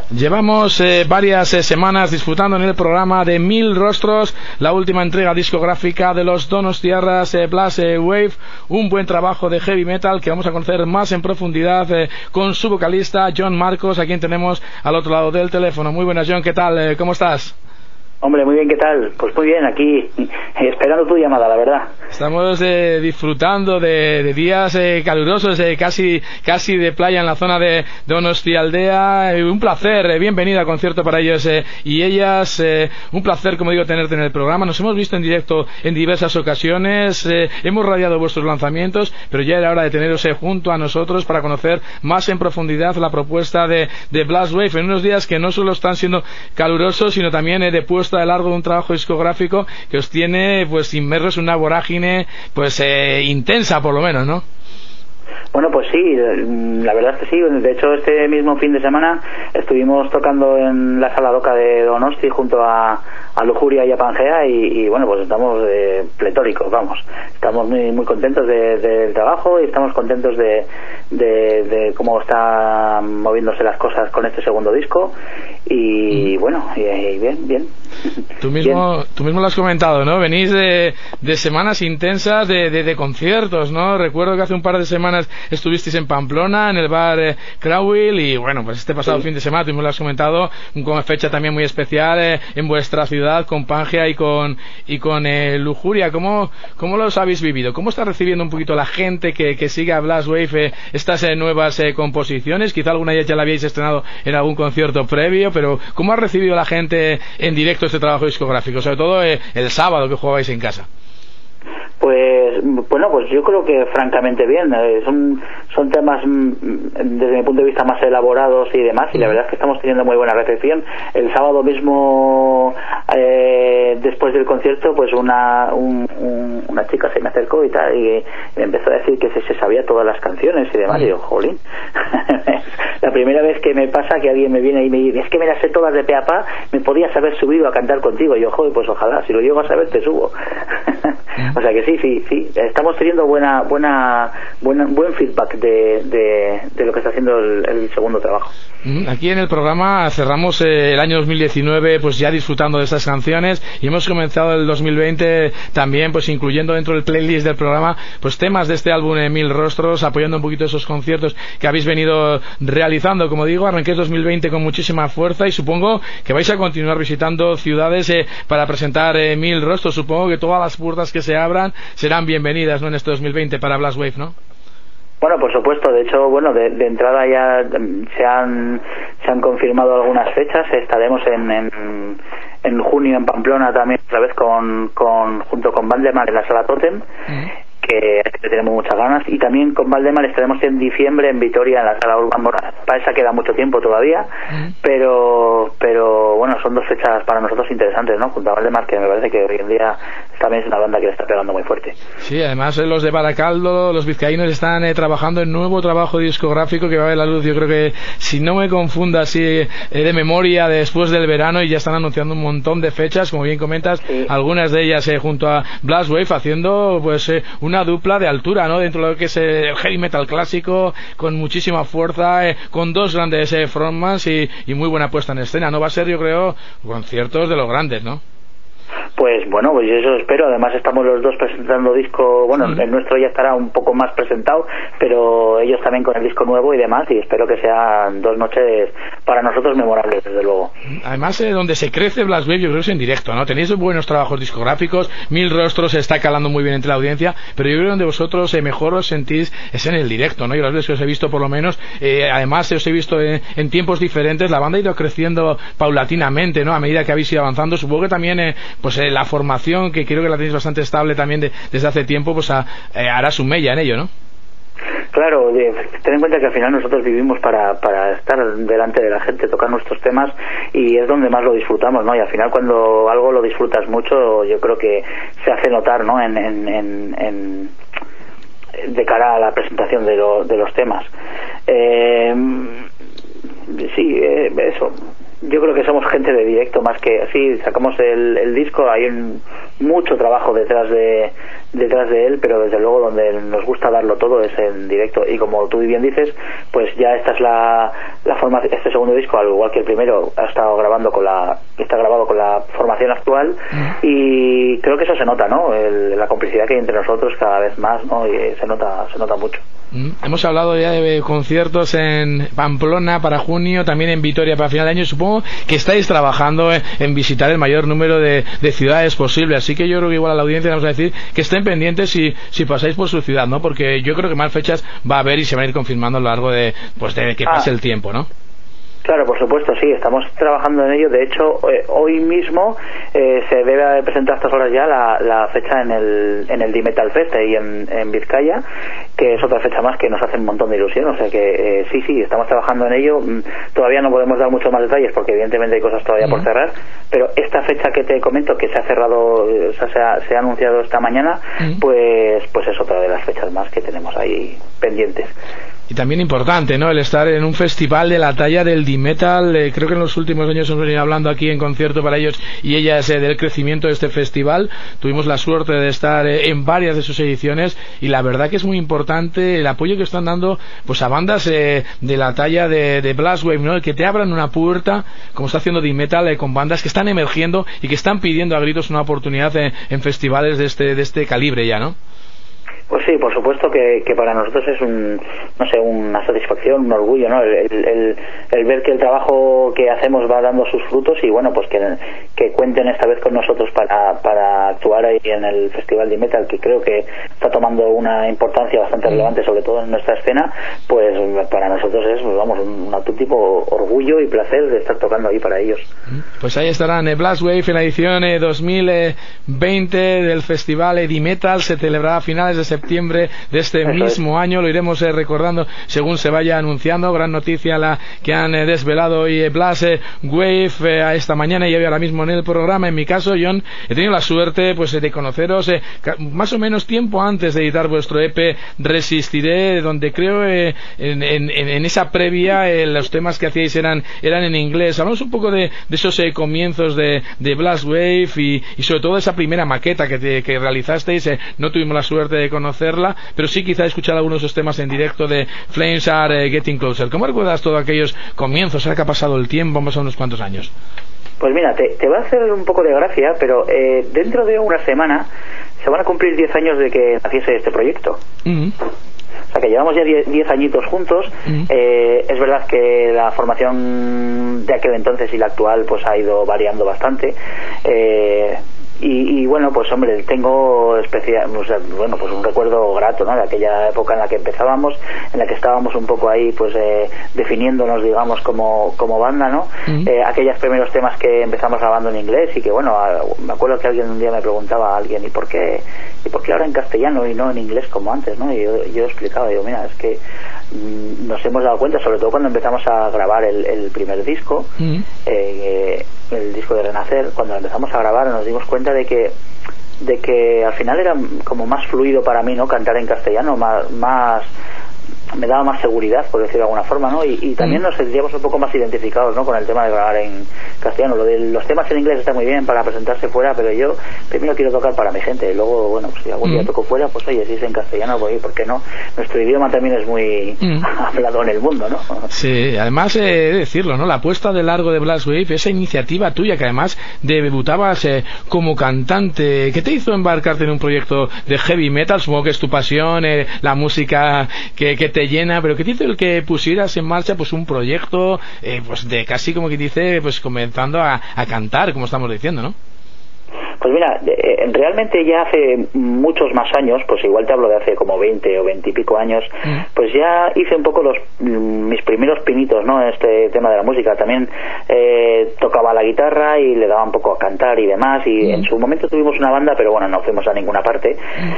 Llevamos varias semanas disfrutando en el programa de 1000 Rostros, la última entrega discográfica de los donostiarras Blast Wave, un buen trabajo de heavy metal que vamos a conocer más en profundidad con su vocalista John Marcos, a quien tenemos al otro lado del teléfono. Muy buenas, John, ¿qué tal? ¿Cómo estás? Hombre, muy bien, ¿qué tal? Pues muy bien, aquí esperando tu llamada, la verdad. Estamos disfrutando de días calurosos, casi de playa en la zona de Donostialdea. Un placer, bienvenida al concierto para ellos y ellas. Un placer, como digo, tenerte en el programa. Nos hemos visto en directo en diversas ocasiones, hemos radiado vuestros lanzamientos, pero ya era hora de teneros junto a nosotros para conocer más en profundidad la propuesta de Blast Wave en unos días que no solo están siendo calurosos, sino también de puesta de largo de un trabajo discográfico que os tiene pues inmersos en una vorágine pues intensa, por lo menos, ¿no? Bueno, pues sí, la verdad es que sí. De hecho, este mismo fin de semana estuvimos tocando en la Sala Doca de Donosti junto a Lujuria y a Pangea y bueno, pues estamos pletóricos, vamos. Estamos muy contentos del trabajo y estamos contentos de cómo están moviéndose las cosas con este segundo disco y bueno, y bien. Tú mismo lo has comentado, ¿no? Venís de semanas intensas de conciertos, ¿no? Recuerdo que hace un par de semanas estuvisteis en Pamplona, en el bar Crowell, y bueno, pues este pasado fin de semana, tú mismo lo has comentado, con fecha también muy especial en vuestra ciudad, con Pangea y con Lujuria. ¿Cómo los habéis vivido? ¿Cómo está recibiendo un poquito la gente que sigue a Blast Wave estas nuevas composiciones? Quizá alguna ya la habíais estrenado en algún concierto previo, pero ¿cómo ha recibido la gente en directo este trabajo discográfico? Sobre todo el sábado que jugabais en casa. Pues bueno, pues yo creo que francamente bien. Son temas desde mi punto de vista más elaborados y demás, y la verdad es que estamos teniendo muy buena recepción. El sábado mismo, después del concierto, pues una chica se me acercó y tal, y me empezó a decir que se sabía todas las canciones y demás, y yo, jolín. La primera vez que me pasa que alguien me viene y me dice, es que me las sé todas de pe a pa, me podías haber subido a cantar contigo. Y yo, joder, pues ojalá, si lo llego a saber te subo. O sea que sí, estamos teniendo buen feedback de lo que está haciendo el segundo trabajo. Aquí en el programa cerramos el año 2019 pues ya disfrutando de estas canciones, y hemos comenzado el 2020 también pues incluyendo dentro del playlist del programa pues temas de este álbum 1000 Rostros, apoyando un poquito esos conciertos que habéis venido realizando. Como digo, arranquéis 2020 con muchísima fuerza y supongo que vais a continuar visitando ciudades para presentar 1000 Rostros. Supongo que todas las puertas que se abran serán bienvenidas, ¿no?, en este 2020 para Blast Wave, ¿no? Bueno, por supuesto. De hecho, bueno, de entrada ya se han confirmado algunas fechas. Estaremos en junio en Pamplona también, otra vez junto con Valdemar en la Sala Totem, que tenemos muchas ganas, y también con Valdemar estaremos en diciembre en Vitoria en la Sala Urban. Para esa queda mucho tiempo todavía, pero bueno, son dos fechas para nosotros interesantes, ¿no? Junto a Valdemar, que me parece que hoy en día también es una banda que le está pegando muy fuerte. Sí, además los de Baracaldo, los vizcaínos, están trabajando en nuevo trabajo discográfico que va a ver la luz, yo creo que, si no me confundo así de memoria, después del verano, y ya están anunciando un montón de fechas, como bien comentas, algunas de ellas junto a Blast Wave, haciendo pues una dupla de altura, ¿no?, dentro de lo que es el heavy metal clásico, con muchísima fuerza, con dos grandes frontmans y muy buena puesta en escena. No va a ser, yo creo, conciertos de los grandes, ¿no? Pues bueno, pues eso espero. Además estamos los dos presentando disco, bueno, el nuestro ya estará un poco más presentado, pero ellos también con el disco nuevo y demás, y espero que sean dos noches para nosotros memorables, desde luego. Además, donde se crece Blast Wave, yo creo que es en directo, ¿no? Tenéis buenos trabajos discográficos, 1000 Rostros se está calando muy bien entre la audiencia, pero yo creo que donde vosotros mejor os sentís es en el directo, ¿no? Yo las veces que os he visto, por lo menos, además os he visto en tiempos diferentes, la banda ha ido creciendo paulatinamente, ¿no?, a medida que habéis ido avanzando. Supongo que también pues la formación, que creo que la tenéis bastante estable también desde hace tiempo, pues hará su mella en ello, ¿no? Claro, ten en cuenta que al final nosotros vivimos para estar delante de la gente, tocar nuestros temas, y es donde más lo disfrutamos, ¿no? Y al final, cuando algo lo disfrutas mucho, yo creo que se hace notar, ¿no?, de cara a la presentación de los temas. Eso. Yo creo que somos gente de directo, más que así. Sacamos el disco, hay mucho trabajo detrás de él, pero desde luego donde nos gusta darlo todo es en directo. Y como tú bien dices, pues ya esta es la forma. Este segundo disco, al igual que el primero, está grabado con la formación actual, y creo que eso se nota, ¿no? La complicidad que hay entre nosotros cada vez más, ¿no? Y se nota mucho. Hemos hablado ya de conciertos en Pamplona para junio, también en Vitoria para final de año. Supongo que estáis trabajando en visitar el mayor número de ciudades posible, así que yo creo que igual a la audiencia vamos a decir que estén pendientes si pasáis por su ciudad, ¿no? Porque yo creo que más fechas va a haber y se van a ir confirmando a lo largo de que pase el tiempo, ¿no? Claro, por supuesto, sí, estamos trabajando en ello. De hecho, hoy mismo se debe presentar a estas horas ya la fecha en el D-Metal Fest y en Vizcaya, que es otra fecha más que nos hace un montón de ilusión. O sea que sí, estamos trabajando en ello. Todavía no podemos dar muchos más detalles porque evidentemente hay cosas todavía por cerrar, pero esta fecha que te comento, que se ha cerrado, o sea, se ha anunciado esta mañana, pues es otra de las fechas más que tenemos ahí pendientes. Y también importante, ¿no?, el estar en un festival de la talla del D-Metal. Creo que en los últimos años hemos venido hablando aquí en concierto para ellos y ellas del crecimiento de este festival. Tuvimos la suerte de estar en varias de sus ediciones y la verdad que es muy importante el apoyo que están dando pues a bandas de la talla de Blastwave, ¿no?, el que te abran una puerta, como está haciendo D-Metal, con bandas que están emergiendo y que están pidiendo a gritos una oportunidad en festivales de este calibre ya, ¿no? Pues sí, por supuesto que para nosotros es una satisfacción, un orgullo, ¿no? El ver que el trabajo que hacemos va dando sus frutos y bueno, pues que cuenten esta vez con nosotros para actuar ahí en el Festival de Metal, que creo que está tomando una importancia bastante relevante, sobre todo en nuestra escena. Pues para nosotros es, un auténtico orgullo y placer de estar tocando ahí para ellos. Pues ahí estarán Blastwave en la edición 2020 del Festival de Metal. Se celebrará a finales de septiembre de este mismo año. Lo iremos recordando según se vaya anunciando. Gran noticia la que han desvelado hoy Blastwave a esta mañana y hoy ahora mismo en el programa. En mi caso, John, he tenido la suerte pues de conoceros más o menos tiempo antes de editar vuestro EP Resistiré, donde creo en esa previa los temas que hacíais eran en inglés. Hablamos un poco de esos comienzos de Blastwave y sobre todo esa primera maqueta que realizasteis. No tuvimos la suerte de conocerla, pero sí quizá escuchar algunos de esos temas en directo de Flames Are Getting Closer. ¿Cómo recuerdas todos aquellos comienzos? Ahora que ha pasado el tiempo, vamos a unos cuantos años. Pues mira, te va a hacer un poco de gracia, pero dentro de una semana se van a cumplir 10 años de que naciese este proyecto. O sea que llevamos ya 10 añitos juntos. Es verdad que la formación de aquel entonces y la actual pues ha ido variando bastante. Y bueno, pues hombre, tengo pues un recuerdo grato, ¿no?, de aquella época en la que empezábamos, en la que estábamos un poco ahí pues definiéndonos, digamos, como banda, ¿no? Aquellos primeros temas que empezamos grabando en inglés y que bueno, me acuerdo que alguien un día me preguntaba a alguien ¿y por qué ahora en castellano y no en inglés como antes, ¿no? Y yo explicaba, digo, mira, es que nos hemos dado cuenta, sobre todo cuando empezamos a grabar el primer disco, el disco de Renacer, cuando empezamos a grabar nos dimos cuenta de que al final era como más fluido para mí, ¿no?, cantar en castellano, más me daba más seguridad, por decirlo de alguna forma, ¿no? Y también nos sentíamos un poco más identificados, ¿no?, con el tema de grabar en castellano. Lo de los temas en inglés está muy bien para presentarse fuera, pero yo primero quiero tocar para mi gente. Luego, bueno, pues si algún día toco fuera, pues oye, si es en castellano, pues ¿por qué no? Nuestro idioma también es muy hablado en el mundo, ¿no? Sí, además he de decirlo, ¿no?, la apuesta de largo de Blastwave, esa iniciativa tuya que además debutabas como cantante. ¿Qué te hizo embarcarte en un proyecto de heavy metal? Supongo que es tu pasión, la música que te llena, pero ¿qué te hizo el que pusieras en marcha pues un proyecto pues de casi, como que dice, pues comenzando a cantar, como estamos diciendo, ¿no? Pues mira, realmente ya hace muchos más años, pues igual te hablo de hace como 20 o 20 y pico años, pues ya hice un poco mis primeros pinitos, ¿no?, en este tema de la música. También tocaba la guitarra y le daba un poco a cantar y demás, y en su momento tuvimos una banda, pero bueno, no fuimos a ninguna parte.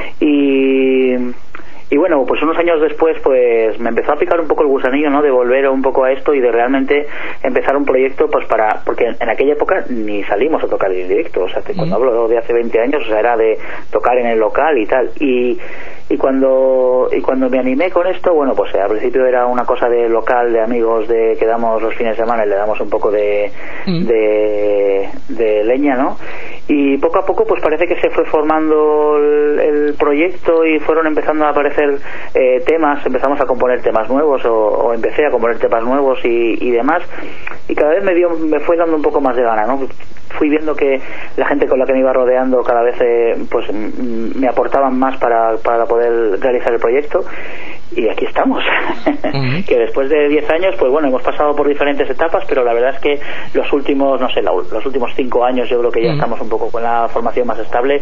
Y bueno, pues unos años después pues me empezó a picar un poco el gusanillo, ¿no?, de volver un poco a esto y de realmente empezar un proyecto pues porque en aquella época ni salimos a tocar en directo. O sea, cuando hablo de hace 20 años, o sea, era de tocar en el local y tal. Y cuando me animé con esto, bueno, pues al principio era una cosa de local, de amigos, de quedamos los fines de semana y le damos un poco de leña, ¿no? Y poco a poco pues parece que se fue formando el proyecto y fueron empezando a aparecer temas, empezamos a componer temas nuevos o empecé a componer temas nuevos y demás, y cada vez me fue dando un poco más de gana, ¿no? Fui viendo que la gente con la que me iba rodeando cada vez pues me aportaban más para poder realizar el proyecto, y aquí estamos. Que después de 10 años pues bueno, hemos pasado por diferentes etapas, pero la verdad es que los últimos 5 años yo creo que ya estamos un poco con la formación más estable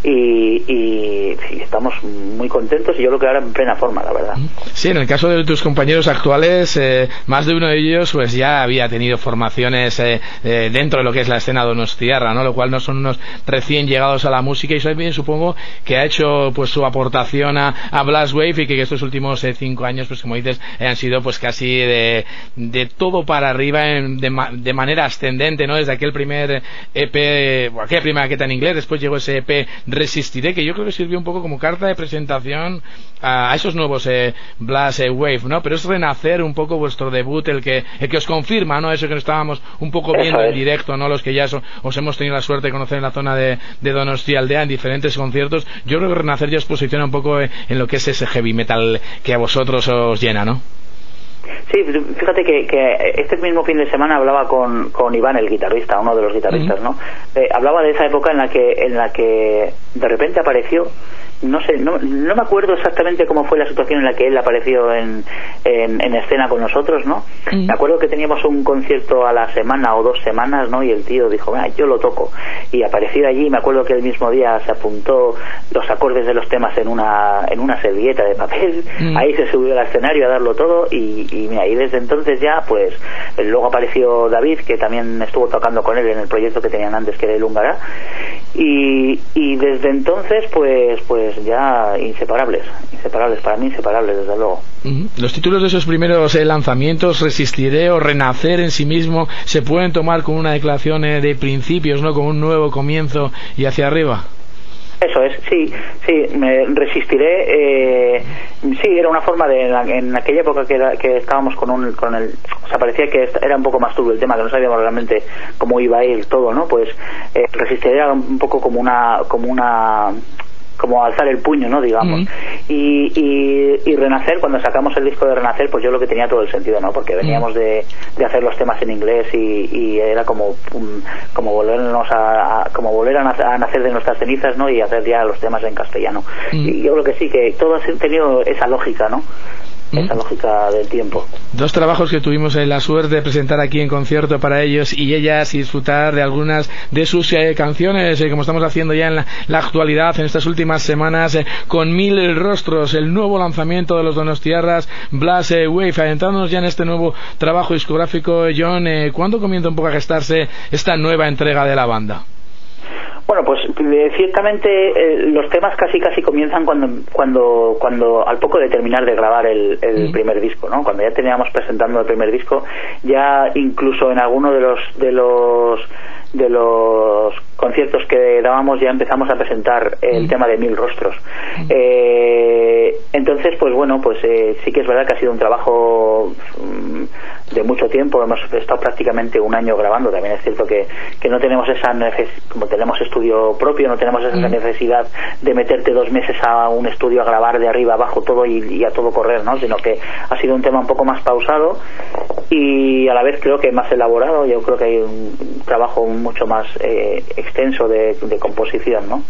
y estamos muy contentos, y yo creo que ahora en plena forma, la verdad. Sí, en el caso de tus compañeros actuales, más de uno de ellos pues ya había tenido formaciones dentro de lo que es la escena donostiarra, ¿no? Lo cual no son unos recién llegados a la música, y también supongo que ha hecho pues su aportación a Blast Wave, y que estos últimos 5 años pues como dices han sido pues casi de todo para arriba de manera ascendente, ¿no? Desde aquel primer EP, o aquella primera maqueta en inglés, después llegó ese EP Resistiré, que yo creo que sirvió un poco como carta de presentación a esos nuevos Blast Wave, ¿no? Pero es renacer un poco vuestro debut, el que os confirma, ¿no? Eso que estábamos un poco viendo en directo, ¿no? Los que ya os hemos tenido la suerte de conocer en la zona de Donostialdea en diferentes conciertos. Yo creo que renacer ya os posiciona un poco en lo que es ese heavy metal que a vosotros os llena, ¿no? Sí, fíjate que este mismo fin de semana hablaba con Iván, el guitarrista, uno de los guitarristas, ¿no? Hablaba de esa época en la que de repente apareció, no sé, no me acuerdo exactamente cómo fue la situación en la que él apareció en escena con nosotros, ¿no? Me acuerdo que teníamos un concierto a la semana o 2 semanas, ¿no? Y el tío dijo, yo lo toco, y apareció allí. Me acuerdo que el mismo día se apuntó los acordes de los temas en una servilleta de papel, ahí se subió al escenario a darlo todo, y mira, y desde entonces ya pues luego apareció David, que también estuvo tocando con él en el proyecto que tenían antes, que era el Húngara, y desde entonces pues ya inseparables, para mí inseparables, desde luego. Los títulos de esos primeros lanzamientos, Resistiré o Renacer en sí mismo, se pueden tomar como una declaración de principios, ¿no? Como un nuevo comienzo y hacia arriba. Eso es, sí, me resistiré. Sí, era una forma en aquella época que estábamos con el, o sea, parecía que era un poco más turbio el tema, que no sabíamos realmente cómo iba a ir todo, ¿no? Pues resistiré era un poco como alzar el puño, ¿no? Digamos. Y Renacer, cuando sacamos el disco de Renacer, pues yo lo que tenía todo el sentido, ¿no? Porque veníamos de hacer los temas en inglés y era como volvernos como volver a nacer de nuestras cenizas, ¿no? Y hacer ya los temas en castellano. Y yo creo que sí, que todo ha tenido esa lógica, ¿no? Esa lógica del tiempo. 2 trabajos que tuvimos la suerte de presentar aquí en concierto para ellos y ellas, y disfrutar de algunas de sus canciones, como estamos haciendo ya en la actualidad en estas últimas semanas, con 1000 rostros, el nuevo lanzamiento de los donostiarras Blast Wave. Adentrándonos ya en este nuevo trabajo discográfico, John, ¿cuándo comienza un poco a gestarse esta nueva entrega de la banda? Bueno, pues ciertamente los temas casi comienzan cuando al poco de terminar de grabar el primer disco, ¿no? Cuando ya teníamos presentando el primer disco, ya incluso en alguno de los conciertos que dábamos ya empezamos a presentar el tema de 1000 rostros. Entonces, pues bueno, pues sí que es verdad que ha sido un trabajo de mucho tiempo. Hemos estado prácticamente 1 año grabando. También es cierto que no tenemos esa como tenemos estudio propio, no tenemos esa necesidad de meterte 2 meses a un estudio a grabar de arriba abajo todo y a todo correr, ¿no? Sino que ha sido un tema un poco más pausado y a la vez creo que más elaborado. Yo creo que hay un trabajo mucho más extenso de composición, ¿no?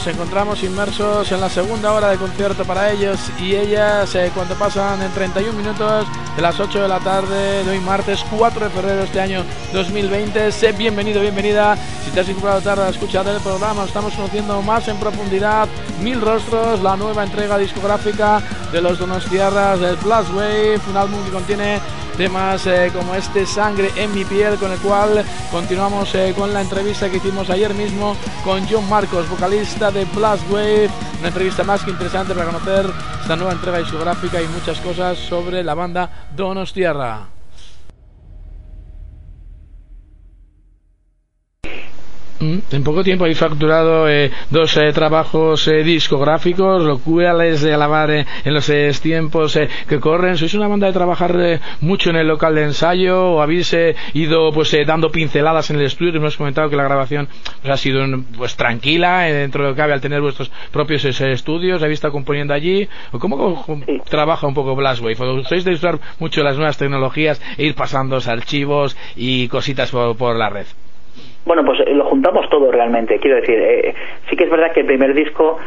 nos encontramos inmersos en la segunda hora de concierto para ellos y ellas cuando pasan en 31 minutos de las 8 de la tarde de hoy martes 4 de febrero de este año 2020. Sé bienvenido, bienvenida. Si te has incorporado tarde a escuchar el programa, estamos conociendo más en profundidad Mil Rostros, la nueva entrega discográfica de los donostiarras del Blastwave, un álbum que contiene temas como este Sangre en mi piel, con el cual continuamos con la entrevista que hicimos ayer mismo con John Marcos, vocalista de Blastwave, una entrevista más que interesante para conocer esta nueva entrega discográfica y muchas cosas sobre la banda donostiarra. En poco tiempo habéis facturado dos trabajos discográficos, lo cual es de alabar en los tiempos que corren. ¿Sois una banda de trabajar mucho en el local de ensayo o habéis ido pues dando pinceladas en el estudio? Hemos comentado que la grabación pues, ha sido pues tranquila dentro de lo que cabe al tener vuestros propios estudios. ¿Habéis estado componiendo allí? ¿O cómo trabaja un poco Blastwave? ¿O sois de usar mucho las nuevas tecnologías e ir pasando archivos y cositas por la red? Bueno, pues lo juntamos todo realmente. Quiero decir, sí que es verdad que el primer disco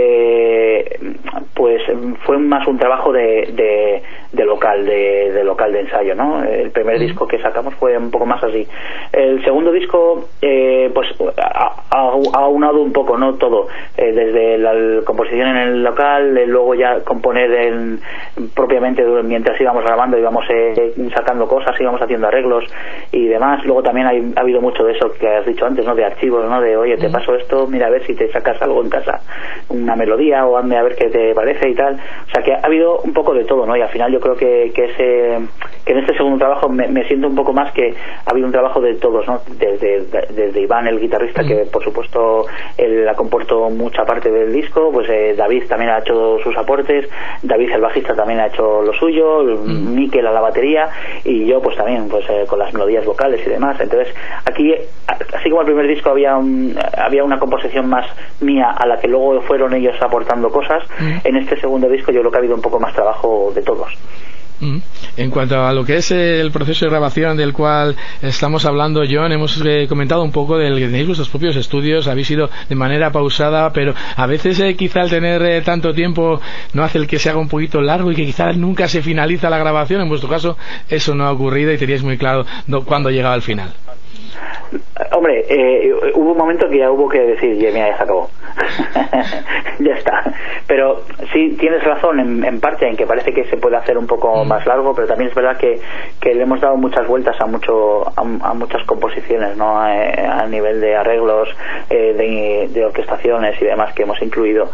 pues fue más un trabajo de local de ensayo, ¿no? El primer disco que sacamos fue un poco más así. El segundo disco pues ha unado un poco, no todo, desde la composición en el local, luego ya componer propiamente mientras íbamos grabando, íbamos sacando cosas, íbamos haciendo arreglos y demás. Luego también ha habido mucho de eso que has dicho antes, ¿no? De archivos, ¿no? De oye, te paso esto, mira a ver si te sacas algo en casa, una melodía, o hazme a ver qué te parece y tal. O sea que ha habido un poco de todo, ¿no? Y al final yo creo que en este segundo trabajo me siento un poco más que ha habido un trabajo de todos, ¿no? Desde Iván, el guitarrista, que por supuesto él ha compuesto mucha parte del disco, pues David también ha hecho sus aportes, David el bajista también ha hecho lo suyo, Mikel a la batería y yo pues también pues con las melodías vocales y demás. Entonces aquí, así como el primer disco había una composición más mía a la que luego fueron ellos aportando cosas, en este segundo disco yo creo que ha habido un poco más trabajo de todos. En cuanto a lo que es el proceso de grabación del cual estamos hablando, John, hemos comentado un poco del que tenéis vuestros propios estudios, habéis ido de manera pausada, pero a veces quizá el tener tanto tiempo no hace el que se haga un poquito largo y que quizá nunca se finaliza la grabación. En vuestro caso eso no ha ocurrido y teníais muy claro cuándo llegaba al final. Hombre, hubo un momento que ya hubo que decir, mira, ya se acabó. Ya está. Pero sí, tienes razón en parte en que parece que se puede hacer un poco más largo, pero también es verdad que le hemos dado muchas vueltas a muchas composiciones, ¿no? A nivel de arreglos, de orquestaciones y demás que hemos incluido.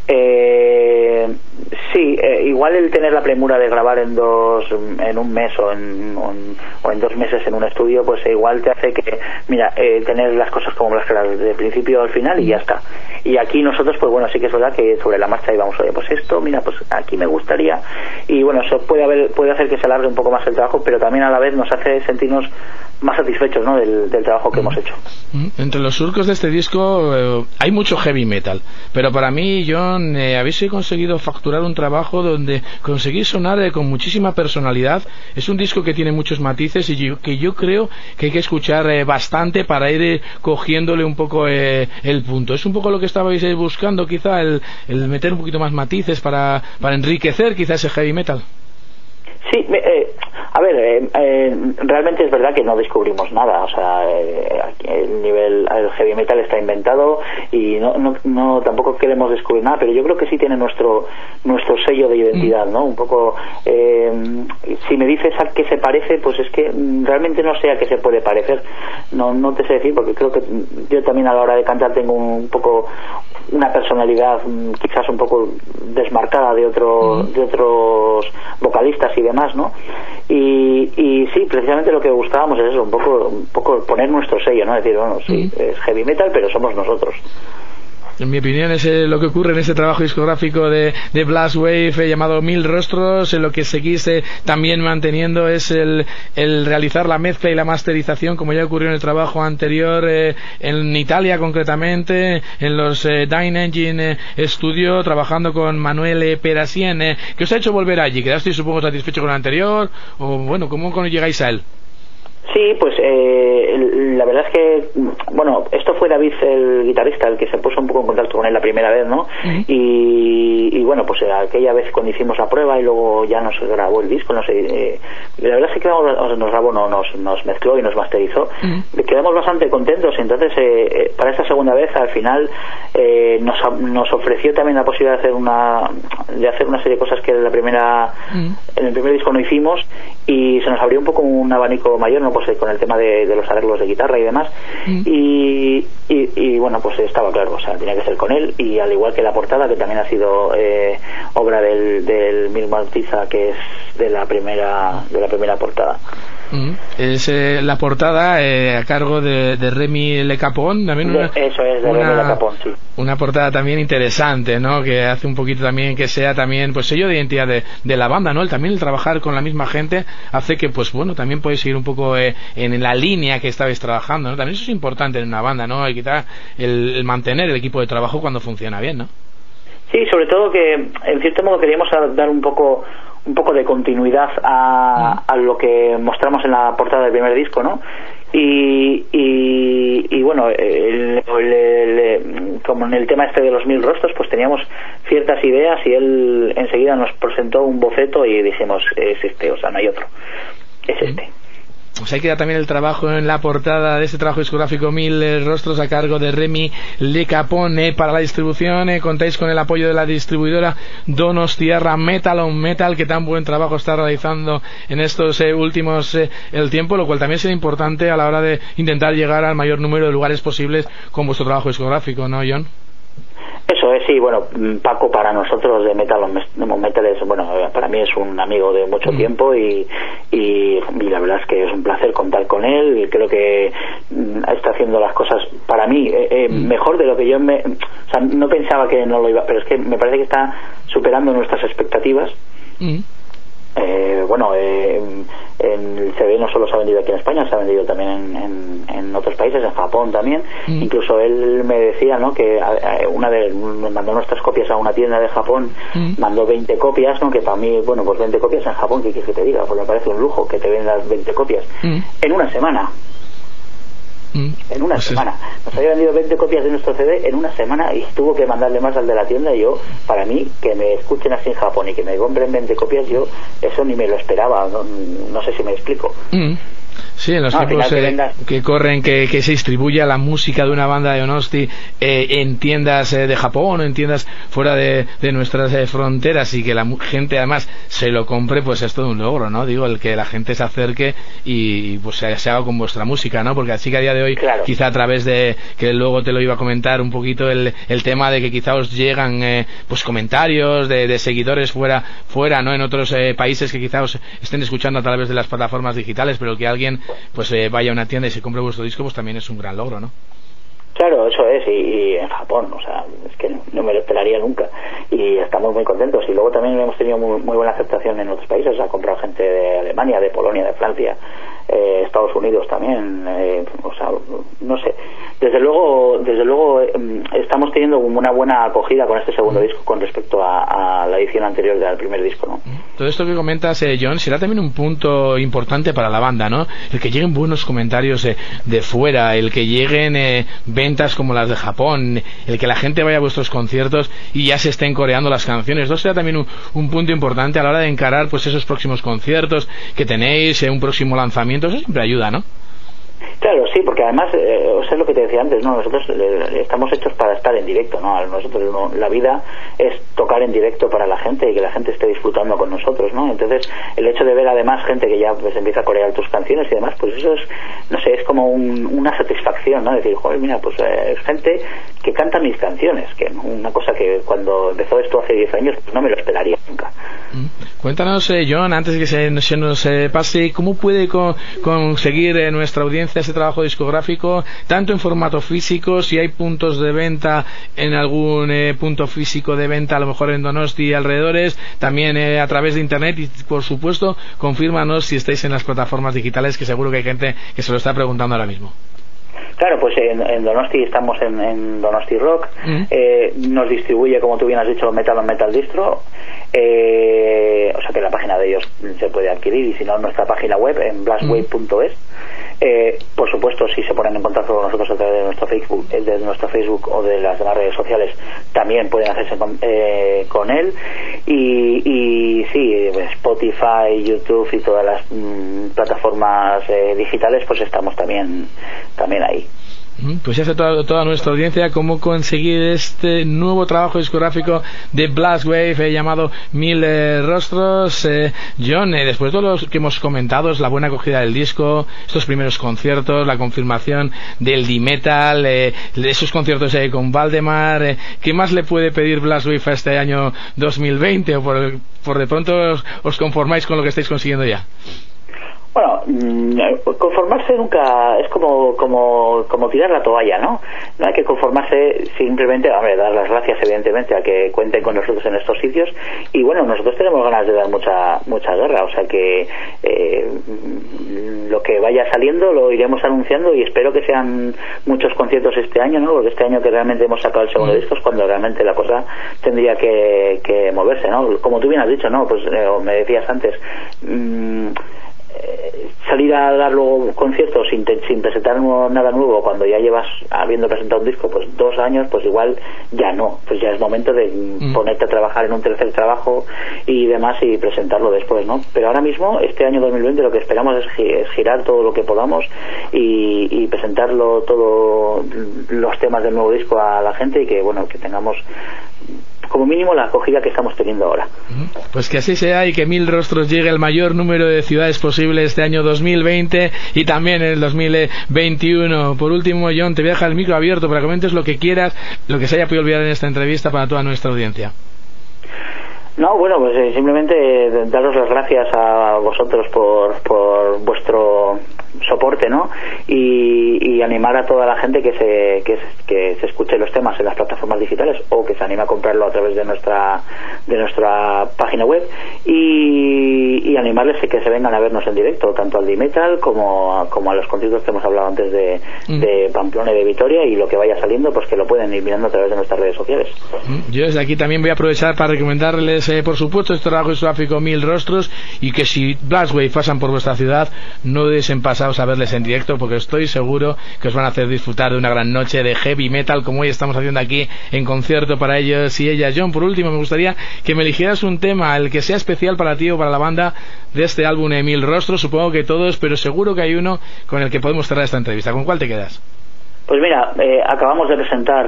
Sí, igual el tener la premura de grabar en un mes o en 2 meses en un estudio, pues igual te hace que, mira, tener las cosas como las de principio al final y ya está. Y aquí nosotros, pues bueno, sí que es verdad que sobre la marcha íbamos, oye, pues esto, mira, pues aquí me gustaría, y bueno, eso puede hacer que se alargue un poco más el trabajo, pero también a la vez nos hace sentirnos más satisfechos, ¿no? del trabajo que hemos hecho. Entre los surcos de este disco hay mucho heavy metal, pero para mí, John, habéis conseguido facturar un trabajo donde conseguís sonar con muchísima personalidad. Es un disco que tiene muchos matices y que yo creo que hay que escuchar bastante para ir cogiéndole un poco el punto. Es un poco lo que estabais buscando, quizá el meter un poquito más matices para enriquecer quizá ese heavy metal. Sí, a ver, realmente es verdad que no descubrimos nada, o sea, el heavy metal está inventado y no tampoco queremos descubrir nada, pero yo creo que sí tiene nuestro sello de identidad, ¿no? Un poco, si me dices a qué se parece, pues es que realmente no sé a qué se puede parecer, no te sé decir, porque creo que yo también a la hora de cantar tengo un poco una personalidad quizás un poco desmarcada de otros vocalistas y demás, ¿no? Y sí, precisamente lo que buscábamos es eso, un poco poner nuestro sello, ¿no? Decir, bueno, sí, es heavy metal, pero somos nosotros. En mi opinión es lo que ocurre en este trabajo discográfico de Blastwave llamado Mil Rostros. Lo que seguís también manteniendo es el realizar la mezcla y la masterización, como ya ocurrió en el trabajo anterior en Italia, concretamente en los Dyne Engine Studio, trabajando con Manuel Perasien. ¿Qué os ha hecho volver allí? ¿Quedasteis, supongo, satisfecho con el anterior? O bueno, ¿cómo llegáis a él? Sí, pues la verdad es que, bueno, esto fue David, el guitarrista, el que se puso un poco en contacto con él la primera vez, ¿no? Uh-huh. Y bueno, pues aquella vez cuando hicimos la prueba y luego ya nos grabó el disco, no sé, la verdad es que nos grabó, nos mezcló y nos masterizó. Uh-huh. Quedamos bastante contentos, entonces para esta segunda vez al final nos ofreció también la posibilidad de hacer una serie de cosas que en el primer disco no hicimos, y se nos abrió un poco un abanico mayor, ¿no? Pues con el tema de los arreglos de guitarra y demás. Y bueno, pues estaba claro, o sea, tenía que ser con él, y al igual que la portada, que también ha sido obra del mismo artista, que es de la primera portada. Es la portada a cargo de Remy Le Capon, también eso es, de Remy Le Capon, sí. Una portada también interesante, ¿no? Que hace un poquito también que sea también, pues, sello de identidad de la banda, ¿no? También el trabajar con la misma gente hace que, pues bueno, también podéis seguir un poco en la línea que estabais trabajando, ¿no? También eso es importante en una banda, ¿no? Y quizá el mantener el equipo de trabajo cuando funciona bien, ¿no? Sí, sobre todo que en cierto modo queríamos dar un poco de continuidad a lo que mostramos en la portada del primer disco, ¿no? Y bueno, como en el tema este de los 1000 rostros, pues teníamos ciertas ideas, y él enseguida nos presentó un boceto y dijimos, es este, o sea, no hay otro, es este. Pues ahí queda también el trabajo en la portada de este trabajo discográfico 1000 rostros a cargo de Remy Le Capon. Para la distribución contáis con el apoyo de la distribuidora Donostiarra Metal on Metal, que tan buen trabajo está realizando en estos últimos el tiempo, lo cual también será importante a la hora de intentar llegar al mayor número de lugares posibles con vuestro trabajo discográfico, ¿no, John? Eso es, sí. Bueno, Paco para nosotros de Metal es, bueno, para mí es un amigo de mucho tiempo, y la verdad es que es un placer contar con él, y creo que está haciendo las cosas para mí mejor de lo que yo o sea, no pensaba que no lo iba, pero es que me parece que está superando nuestras expectativas. Bueno, el CD no solo se ha vendido aquí en España, se ha vendido también en otros países, en Japón también. Incluso él me decía, ¿no?, que me mandó nuestras copias a una tienda de Japón, mandó 20 copias, ¿no?, que para mí, bueno, pues 20 copias en Japón, ¿qué quieres que te diga? Pues me parece un lujo que te vendas 20 copias en una semana. En una semana nos había vendido 20 copias de nuestro CD en una semana, y tuvo que mandarle más al de la tienda. Y yo, para mí, que me escuchen así en Japón y que me compren 20 copias, yo eso ni me lo esperaba, no sé si me explico. Sí, en los tiempos que corren, que se distribuya la música de una banda de Donosti en tiendas de Japón o en tiendas fuera de nuestras fronteras, y que la gente además se lo compre, pues es todo un logro, ¿no? Digo, el que la gente se acerque y pues se haga con vuestra música, ¿no? Porque así que a día de hoy, claro, quizá a través de, que luego te lo iba a comentar un poquito, el tema de que quizá os llegan pues comentarios de seguidores fuera, ¿no?, en otros países que quizá os estén escuchando a través de las plataformas digitales, pero que alguien pues vaya a una tienda y se compre vuestro disco, pues también es un gran logro, ¿no? Claro, eso es, y en Japón, o sea, es que no me lo esperaría nunca, y estamos muy contentos. Y luego también hemos tenido muy buena aceptación en otros países. Ha comprado gente de Alemania, de Polonia, de Francia, Estados Unidos también, o sea, no sé. Desde luego estamos teniendo una buena acogida con este segundo disco con respecto a la edición anterior del primer disco, ¿no? Todo esto que comentas, John, será también un punto importante para la banda, ¿no? El que lleguen buenos comentarios de fuera, el que lleguen ventas como las de Japón, el que la gente vaya a vuestros conciertos y ya se estén coreando las canciones. Esto será también un punto importante a la hora de encarar pues esos próximos conciertos que tenéis, un próximo lanzamiento. Eso siempre ayuda, ¿no? Claro, sí, porque además, es lo que te decía antes, ¿no? Nosotros estamos hechos para estar en directo, ¿no? Nosotros, la vida es tocar en directo para la gente y que la gente esté disfrutando con nosotros, ¿no? Entonces, el hecho de ver además gente que ya pues empieza a corear tus canciones y demás, pues eso es, no sé, es como una satisfacción, ¿no? Decir, joder, mira, pues es gente que canta mis canciones, que una cosa que cuando empezó esto hace 10 años, pues no me lo esperaría nunca. Cuéntanos, John, antes de que se nos pase, ¿cómo puede conseguir nuestra audiencia este trabajo discográfico, tanto en formato físico, si hay puntos de venta en algún punto físico de venta, a lo mejor en Donosti y alrededores, también a través de internet, y por supuesto, confírmanos si estáis en las plataformas digitales, que seguro que hay gente que se lo está preguntando ahora mismo. Claro, pues en Donosti estamos en Donosti Rock. Nos distribuye, como tú bien has dicho, Metal on Metal Distro, o sea que la página de ellos se puede adquirir, y si no, en nuestra página web en blastwave.es. Por supuesto, si se ponen en contacto con nosotros a través de nuestro Facebook o de las demás redes sociales, también pueden hacerse con él. Y sí, Spotify, YouTube y todas las plataformas digitales, pues estamos también ahí. Pues ya sé toda nuestra audiencia cómo conseguir este nuevo trabajo discográfico de Blastwave llamado 1000 Rostros. John, después de todo lo que hemos comentado, es la buena acogida del disco, estos primeros conciertos, la confirmación del D-Metal, esos conciertos con Valdemar, ¿qué más le puede pedir Blastwave a este año 2020? ¿O por de pronto os conformáis con lo que estáis consiguiendo ya? Bueno, conformarse nunca es como tirar la toalla, ¿no? No hay que conformarse, simplemente, hombre, dar las gracias evidentemente a que cuenten con nosotros en estos sitios. Y bueno, nosotros tenemos ganas de dar mucha guerra, o sea que lo que vaya saliendo lo iremos anunciando, y espero que sean muchos conciertos este año, ¿no? Porque este año que realmente hemos sacado el segundo disco es cuando realmente la cosa tendría que moverse, ¿no? Como tú bien has dicho, ¿no? Pues me decías antes, salir a dar luego conciertos sin presentar nada nuevo cuando ya llevas habiendo presentado un disco pues 2 años, pues igual ya no, pues ya es momento de ponerte a trabajar en un tercer trabajo y demás y presentarlo después, ¿no? Pero ahora mismo, este año 2020, lo que esperamos es girar todo lo que podamos y presentarlo todos los temas del nuevo disco a la gente, y que bueno, que tengamos como mínimo la acogida que estamos teniendo ahora. Pues que así sea, y que 1000 Rostros llegue al mayor número de ciudades posible este año 2020 y también en el 2021. Por último, John, te voy a dejar el micro abierto para que comentes lo que quieras, lo que se haya podido olvidar en esta entrevista para toda nuestra audiencia. No, bueno, pues simplemente daros las gracias a vosotros por vuestro soporte, ¿no? Y animar a toda la gente que se escuche los temas en las plataformas digitales, o que se anime a comprarlo a través de nuestra página web, y animarles a que se vengan a vernos en directo, tanto al D-Metal como a los conciertos que hemos hablado antes de Pamplona y de Vitoria, y lo que vaya saliendo pues que lo pueden ir mirando a través de nuestras redes sociales. Yo desde aquí también voy a aprovechar para recomendarles por supuesto este trabajo discográfico 1000 Rostros, y que si Blastwave pasan por vuestra ciudad, no desen pasados a verles en directo, porque estoy seguro que os van a hacer disfrutar de una gran noche de heavy metal como hoy estamos haciendo aquí en concierto para ellos y ellas. John, por último, me gustaría que me eligieras un tema, el que sea especial para ti o para la banda de este álbum de 1000 Rostros. Supongo que todos, pero seguro que hay uno con el que podemos cerrar esta entrevista. ¿Con cuál te quedas? Pues mira, acabamos de presentar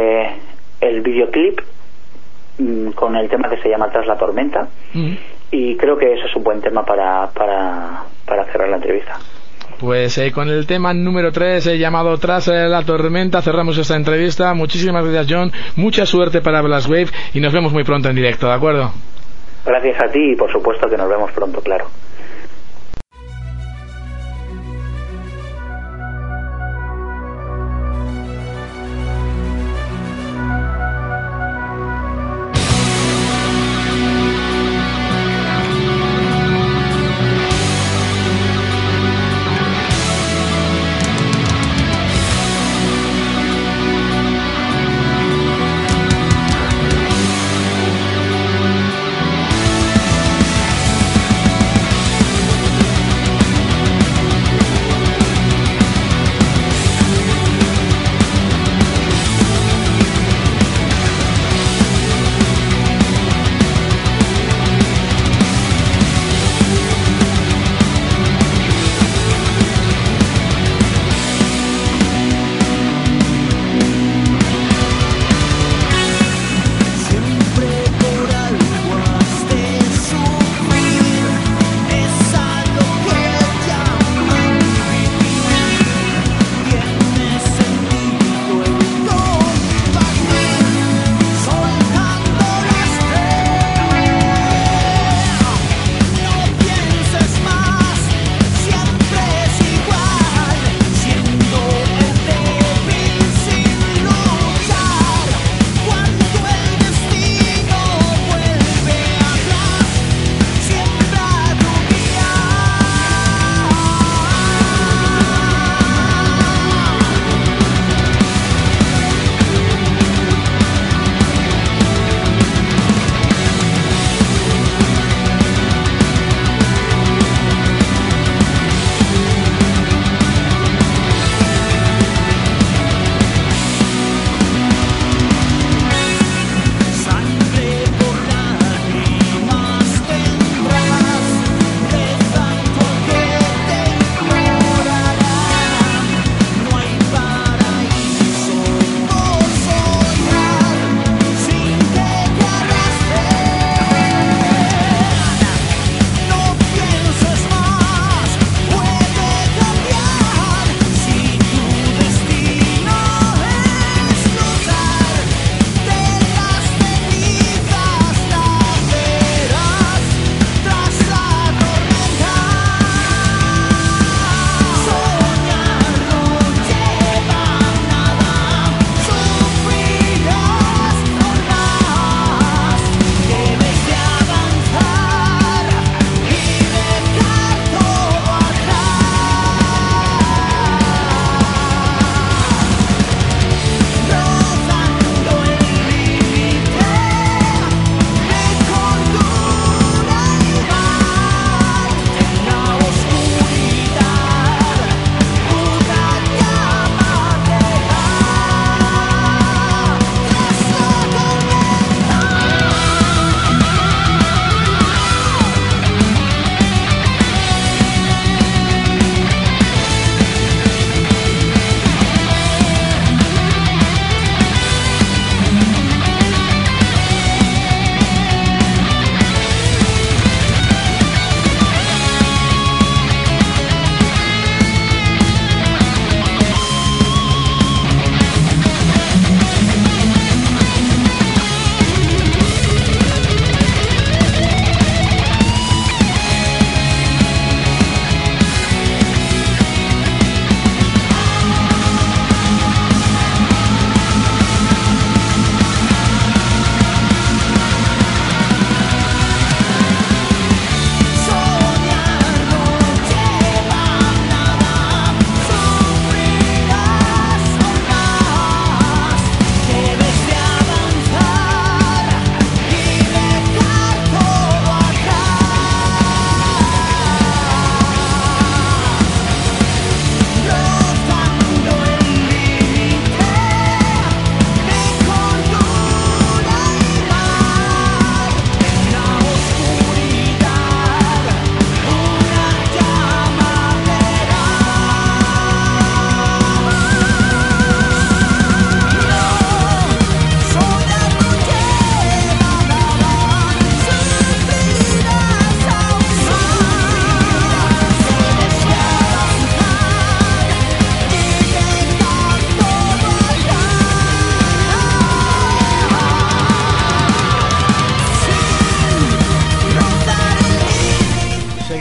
el videoclip con el tema que se llama Tras la tormenta, y creo que ese es un buen tema para cerrar la entrevista. Pues con el tema número 3 llamado Tras la tormenta cerramos esta entrevista. Muchísimas gracias, John, mucha suerte para Blastwave y nos vemos muy pronto en directo, ¿de acuerdo? Gracias a ti, y por supuesto que nos vemos pronto, claro.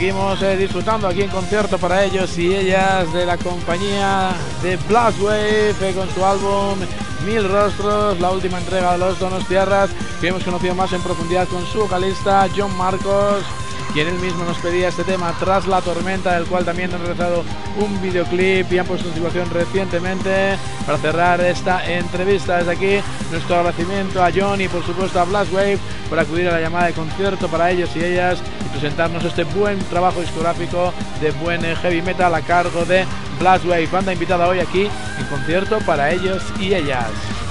seguimos disfrutando aquí en concierto para ellos y ellas de la compañía de Blastwave con su álbum Mil Rostros, la última entrega de los Donostiarras, que hemos conocido más en profundidad con su vocalista John Marcos, quien él mismo nos pedía este tema Tras la Tormenta, del cual también han realizado un videoclip y han puesto en situación recientemente. Para cerrar esta entrevista, desde aquí nuestro agradecimiento a John y por supuesto a Blastwave por acudir a la llamada de concierto para ellos y ellas y presentarnos este buen trabajo discográfico de buen heavy metal a cargo de Blastwave, banda invitada hoy aquí en concierto para ellos y ellas.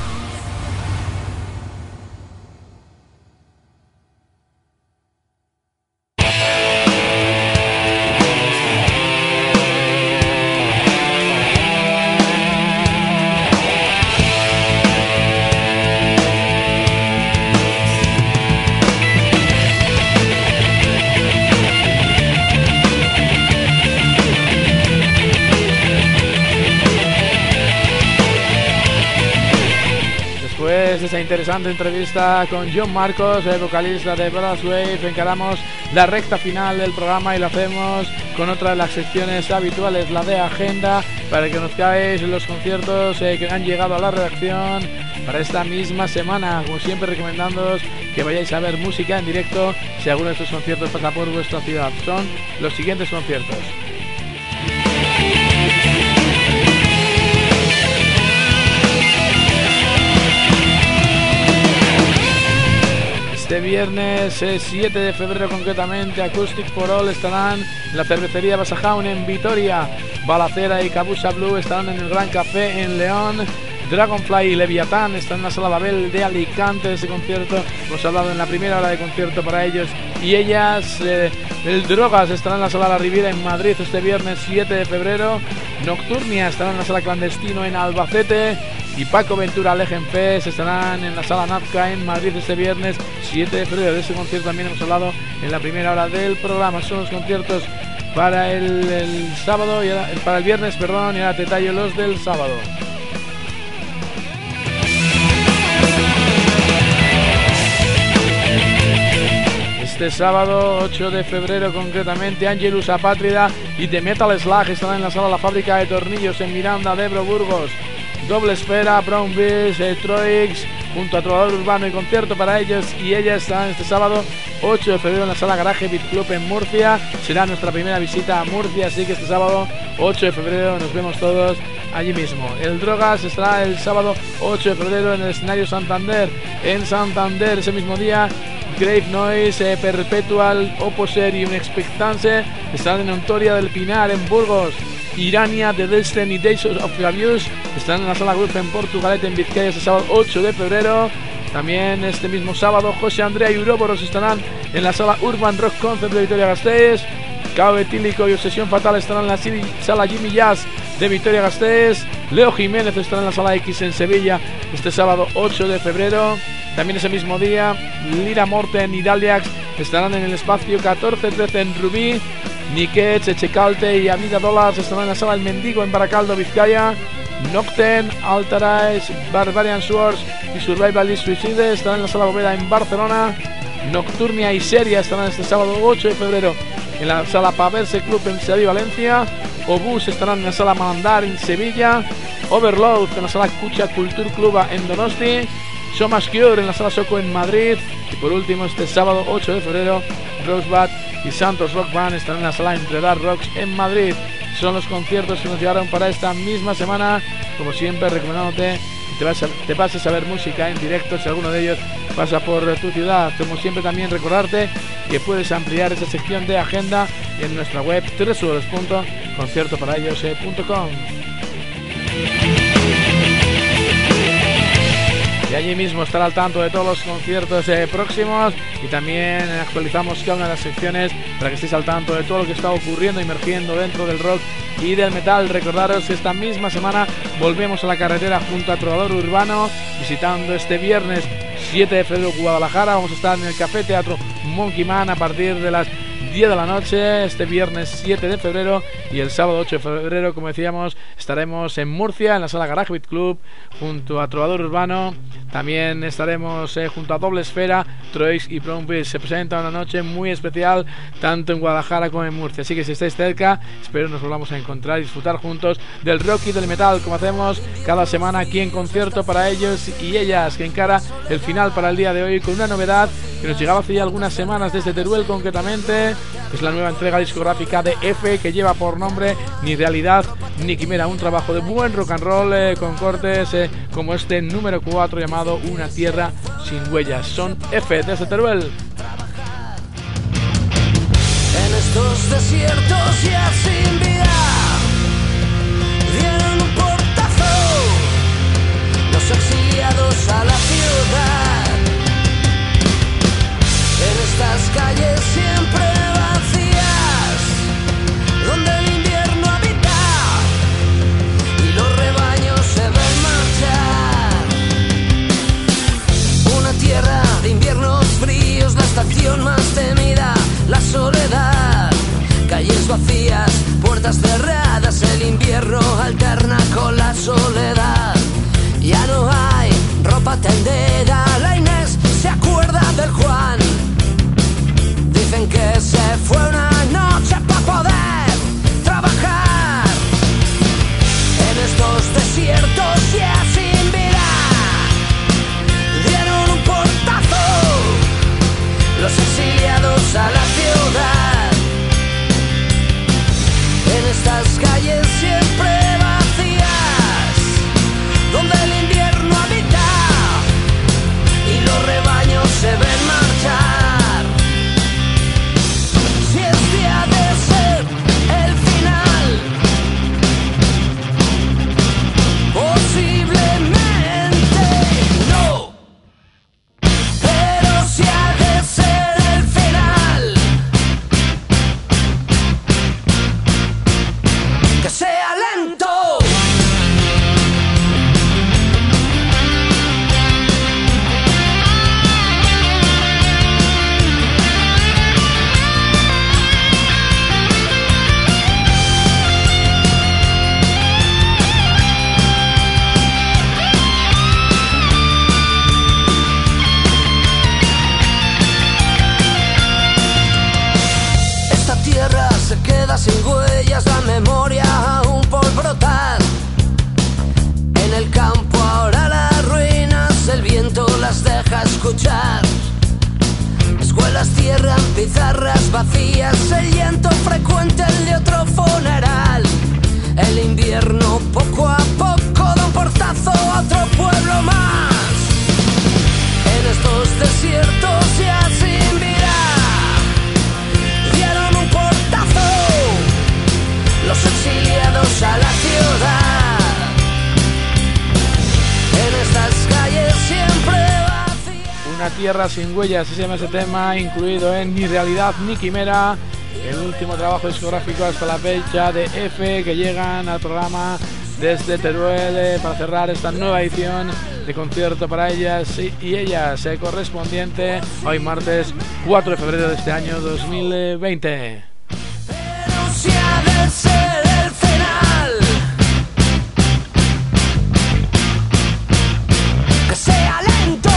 Esa interesante entrevista con John Marcos, el vocalista de Blastwave, encaramos la recta final del programa y lo hacemos con otra de las secciones habituales, la de agenda, para que conozcáis los conciertos que han llegado a la redacción para esta misma semana. Como siempre, recomendándoos que vayáis a ver música en directo si alguno de estos conciertos pasa por vuestra ciudad. Son los siguientes conciertos: este viernes 7 de febrero concretamente, Acoustic for All estarán en la cervecería Basajaun en Vitoria, Balacera y Cabusa Blue estarán en el Gran Café en León, Dragonfly y Leviatán están en la Sala Babel de Alicante. Ese concierto hemos hablado en la primera hora de concierto para ellos y ellas. El Drogas estará en la Sala La Riviera en Madrid este viernes 7 de febrero, Nocturnia estará en la Sala Clandestino en Albacete y Paco Ventura Legend Fest estarán en la Sala Nazca en Madrid este viernes 7 de febrero. De ese concierto también hemos hablado en la primera hora del programa. Son los conciertos para el sábado y para el viernes, perdón, y ahora te detallo los del sábado. Este sábado 8 de febrero concretamente, Angelus Apátrida y The Metal Slug estarán en la Sala La Fábrica de Tornillos en Miranda de Ebro, Burgos. Doble Esfera, Brown Beast, Troix junto a Trovador Urbano y concierto para ellos y ellas estarán este sábado 8 de febrero en la Sala Garaje Beat Club en Murcia. Será nuestra primera visita a Murcia, así que este sábado 8 de febrero nos vemos todos allí mismo. El Drogas estará el sábado 8 de febrero en el escenario Santander en Santander. Ese mismo día Grave Noise, Perpetual, Opposer y Unexpectance estarán en Ontoria del Pinar en Burgos. Irania, The Destiny, Days of Abuse estarán en la Sala Group en Portugalete en Vizcaya este sábado 8 de febrero. También este mismo sábado José Andrea y Uroboros estarán en la Sala Urban Rock Concert de Vitoria-Gasteiz. Cao Etílico y Obsesión Fatal estarán en la Sala Jimmy Jazz de Vitoria-Gasteiz. Leo Jiménez estará en la Sala X en Sevilla este sábado 8 de febrero. También ese mismo día Lira Morten y Daliax estarán en el espacio 1413 en Rubí. Niket, Echecalte y Amida Dollars estarán en la Sala El Mendigo en Baracaldo, Vizcaya. Nocten, Altarize, Barbarian Swords y Survivalist Suicide estarán en la Sala Bóveda en Barcelona. Nocturnia y Seria estarán este sábado 8 de febrero en la Sala Paverse Club en Sevilla, Valencia. Obús estarán en la Sala Mandar en Sevilla. Overload en la Sala Cucha Cultur Club en Donosti. Somas Cure en la Sala Soco en Madrid. Y por último, este sábado 8 de febrero, Rosebud y Santos Rock Band estarán en la Sala Entre Dark Rocks en Madrid. Son los conciertos que nos llegaron para esta misma semana. Como siempre, recomendándote que te pases a ver música en directo si alguno de ellos pasa por tu ciudad. Como siempre, también recordarte que puedes ampliar esa sección de agenda en nuestra web www.conciertoparaellos.com. Y allí mismo estar al tanto de todos los conciertos próximos y también actualizamos cada una de las secciones para que estéis al tanto de todo lo que está ocurriendo, emergiendo dentro del rock y del metal. Recordaros que esta misma semana volvemos a la carretera junto a Trovador Urbano, visitando este viernes 7 de febrero Guadalajara. Vamos a estar en el Café Teatro Monkey Man a partir de las 10 de la noche este viernes 7 de febrero y el sábado 8 de febrero, como decíamos, estaremos en Murcia en la Sala Garage Beat Club junto a Trovador Urbano. También estaremos junto a Doble Esfera, Troix y Prompis. Se presenta una noche muy especial tanto en Guadalajara como en Murcia, así que si estáis cerca, espero nos volvamos a encontrar y disfrutar juntos del rock y del metal, como hacemos cada semana aquí en Concierto para ellos y ellas, que encara el final para el día de hoy con una novedad que nos llegaba hace ya algunas semanas desde Teruel concretamente. Es la nueva entrega discográfica de F, que lleva por nombre Ni Realidad ni Quimera, un trabajo de buen rock and roll con cortes como este número 4 llamado Una Tierra Sin Huellas. Son F desde Teruel. En estos desiertos ya sin vida dieron un portazo los exiliados a la ciudad. En estas calles siempre vacías, donde el invierno habita y los rebaños se ven marchar. Una tierra de inviernos fríos, la estación más temida, la soledad. Calles vacías, puertas cerradas, el invierno alterna con la soledad. Ya no hay ropa tendida, la Inés se acuerda del Juan. Dicen que se fue una noche para poder trabajar. En estos desiertos ya sin vida dieron un portazo los exiliados a la ciudad. En estas calles siempre vacías, donde el invierno habita y los rebaños se ven marchar. Si este ha de ser el final, posiblemente no, pero si ha de ser el final, que sea lento. Esta tierra se queda sin huellas, la memoria aún por brotar. En el campo ahora las ruinas, el viento las deja escuchar. Escuelas cierran, pizarras vacías, el llanto frecuente, el de otro funeral. El invierno poco a poco da un portazo a otro pueblo más. En estos desiertos ya sin vida dieron un portazo los exiliados a la ciudad. En estas calles siempre vacías. Una Tierra Sin Huellas, ese se llama ese tema, incluido en Ni Realidad ni Quimera, el último trabajo discográfico hasta la fecha de F, que llegan al programa desde Teruel para cerrar esta nueva edición de Concierto para ellas y ellas, correspondiente hoy martes 4 de febrero de este año 2020. Pero si ha de ser el final, que sea lento.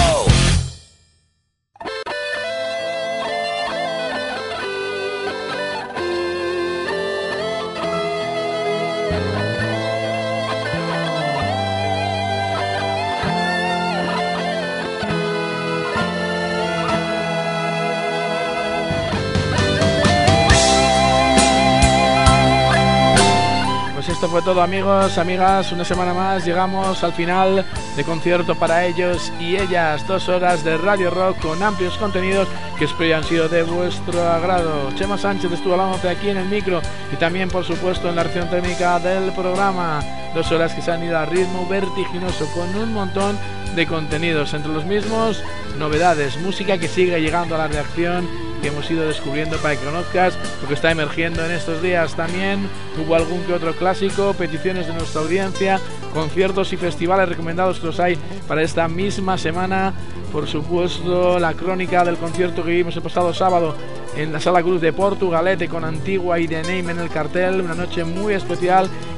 Pues esto fue todo, amigos, amigas, una semana más llegamos al final de Concierto para ellos y ellas, 2 horas de Radio Rock con amplios contenidos que espero han sido de vuestro agrado. Chema Sánchez estuvo hablándote aquí en el micro y también por supuesto en la acción técnica del programa. 2 horas que se han ido a ritmo vertiginoso con un montón de contenidos, entre los mismos novedades, música que sigue llegando a la reacción, que hemos ido descubriendo para que conozcas lo que está emergiendo en estos días. También hubo algún que otro clásico, peticiones de nuestra audiencia, conciertos y festivales recomendados que los hay para esta misma semana. Por supuesto, la crónica del concierto que vimos el pasado sábado en la Sala Cruz de Portugalete con Antigua y The Name en el cartel, una noche muy especial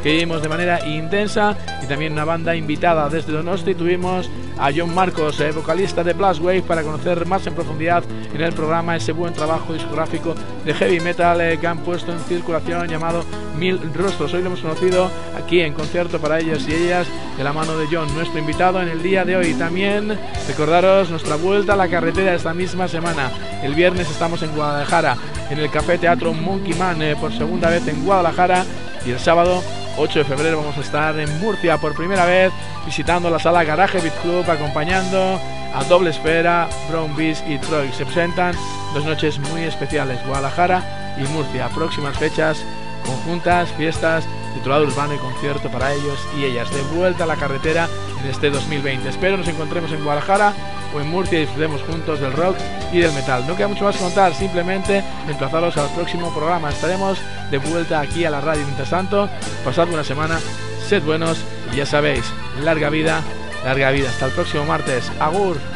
que vivimos de manera intensa, y también una banda invitada desde Donosti. Tuvimos a John Marcos, vocalista de Blastwave, para conocer más en profundidad en el programa ese buen trabajo discográfico de heavy metal que han puesto en circulación llamado Mil Rostros. Hoy lo hemos conocido aquí en concierto para ellos y ellas de la mano de John, nuestro invitado en el día de hoy. También recordaros nuestra vuelta a la carretera esta misma semana. El viernes estamos en Guadalajara en el Café Teatro Monkey Man por segunda vez en Guadalajara, y el sábado 8 de febrero vamos a estar en Murcia por primera vez, visitando la sala Garage Beat Club, acompañando a Doble Esfera, Brown Beast y Troy. Se presentan 2 noches muy especiales, Guadalajara y Murcia. Próximas fechas conjuntas, fiestas, titulado Urbano y concierto para ellos y ellas. De vuelta a la carretera en este 2020. Espero nos encontremos en Guadalajara o en Murcia y disfrutemos juntos del rock y del metal. No queda mucho más que contar, simplemente emplazaros al próximo programa. Estaremos de vuelta aquí a la radio. Mientras tanto, pasad buena semana, sed buenos y ya sabéis, larga vida, larga vida. Hasta el próximo martes. Agur.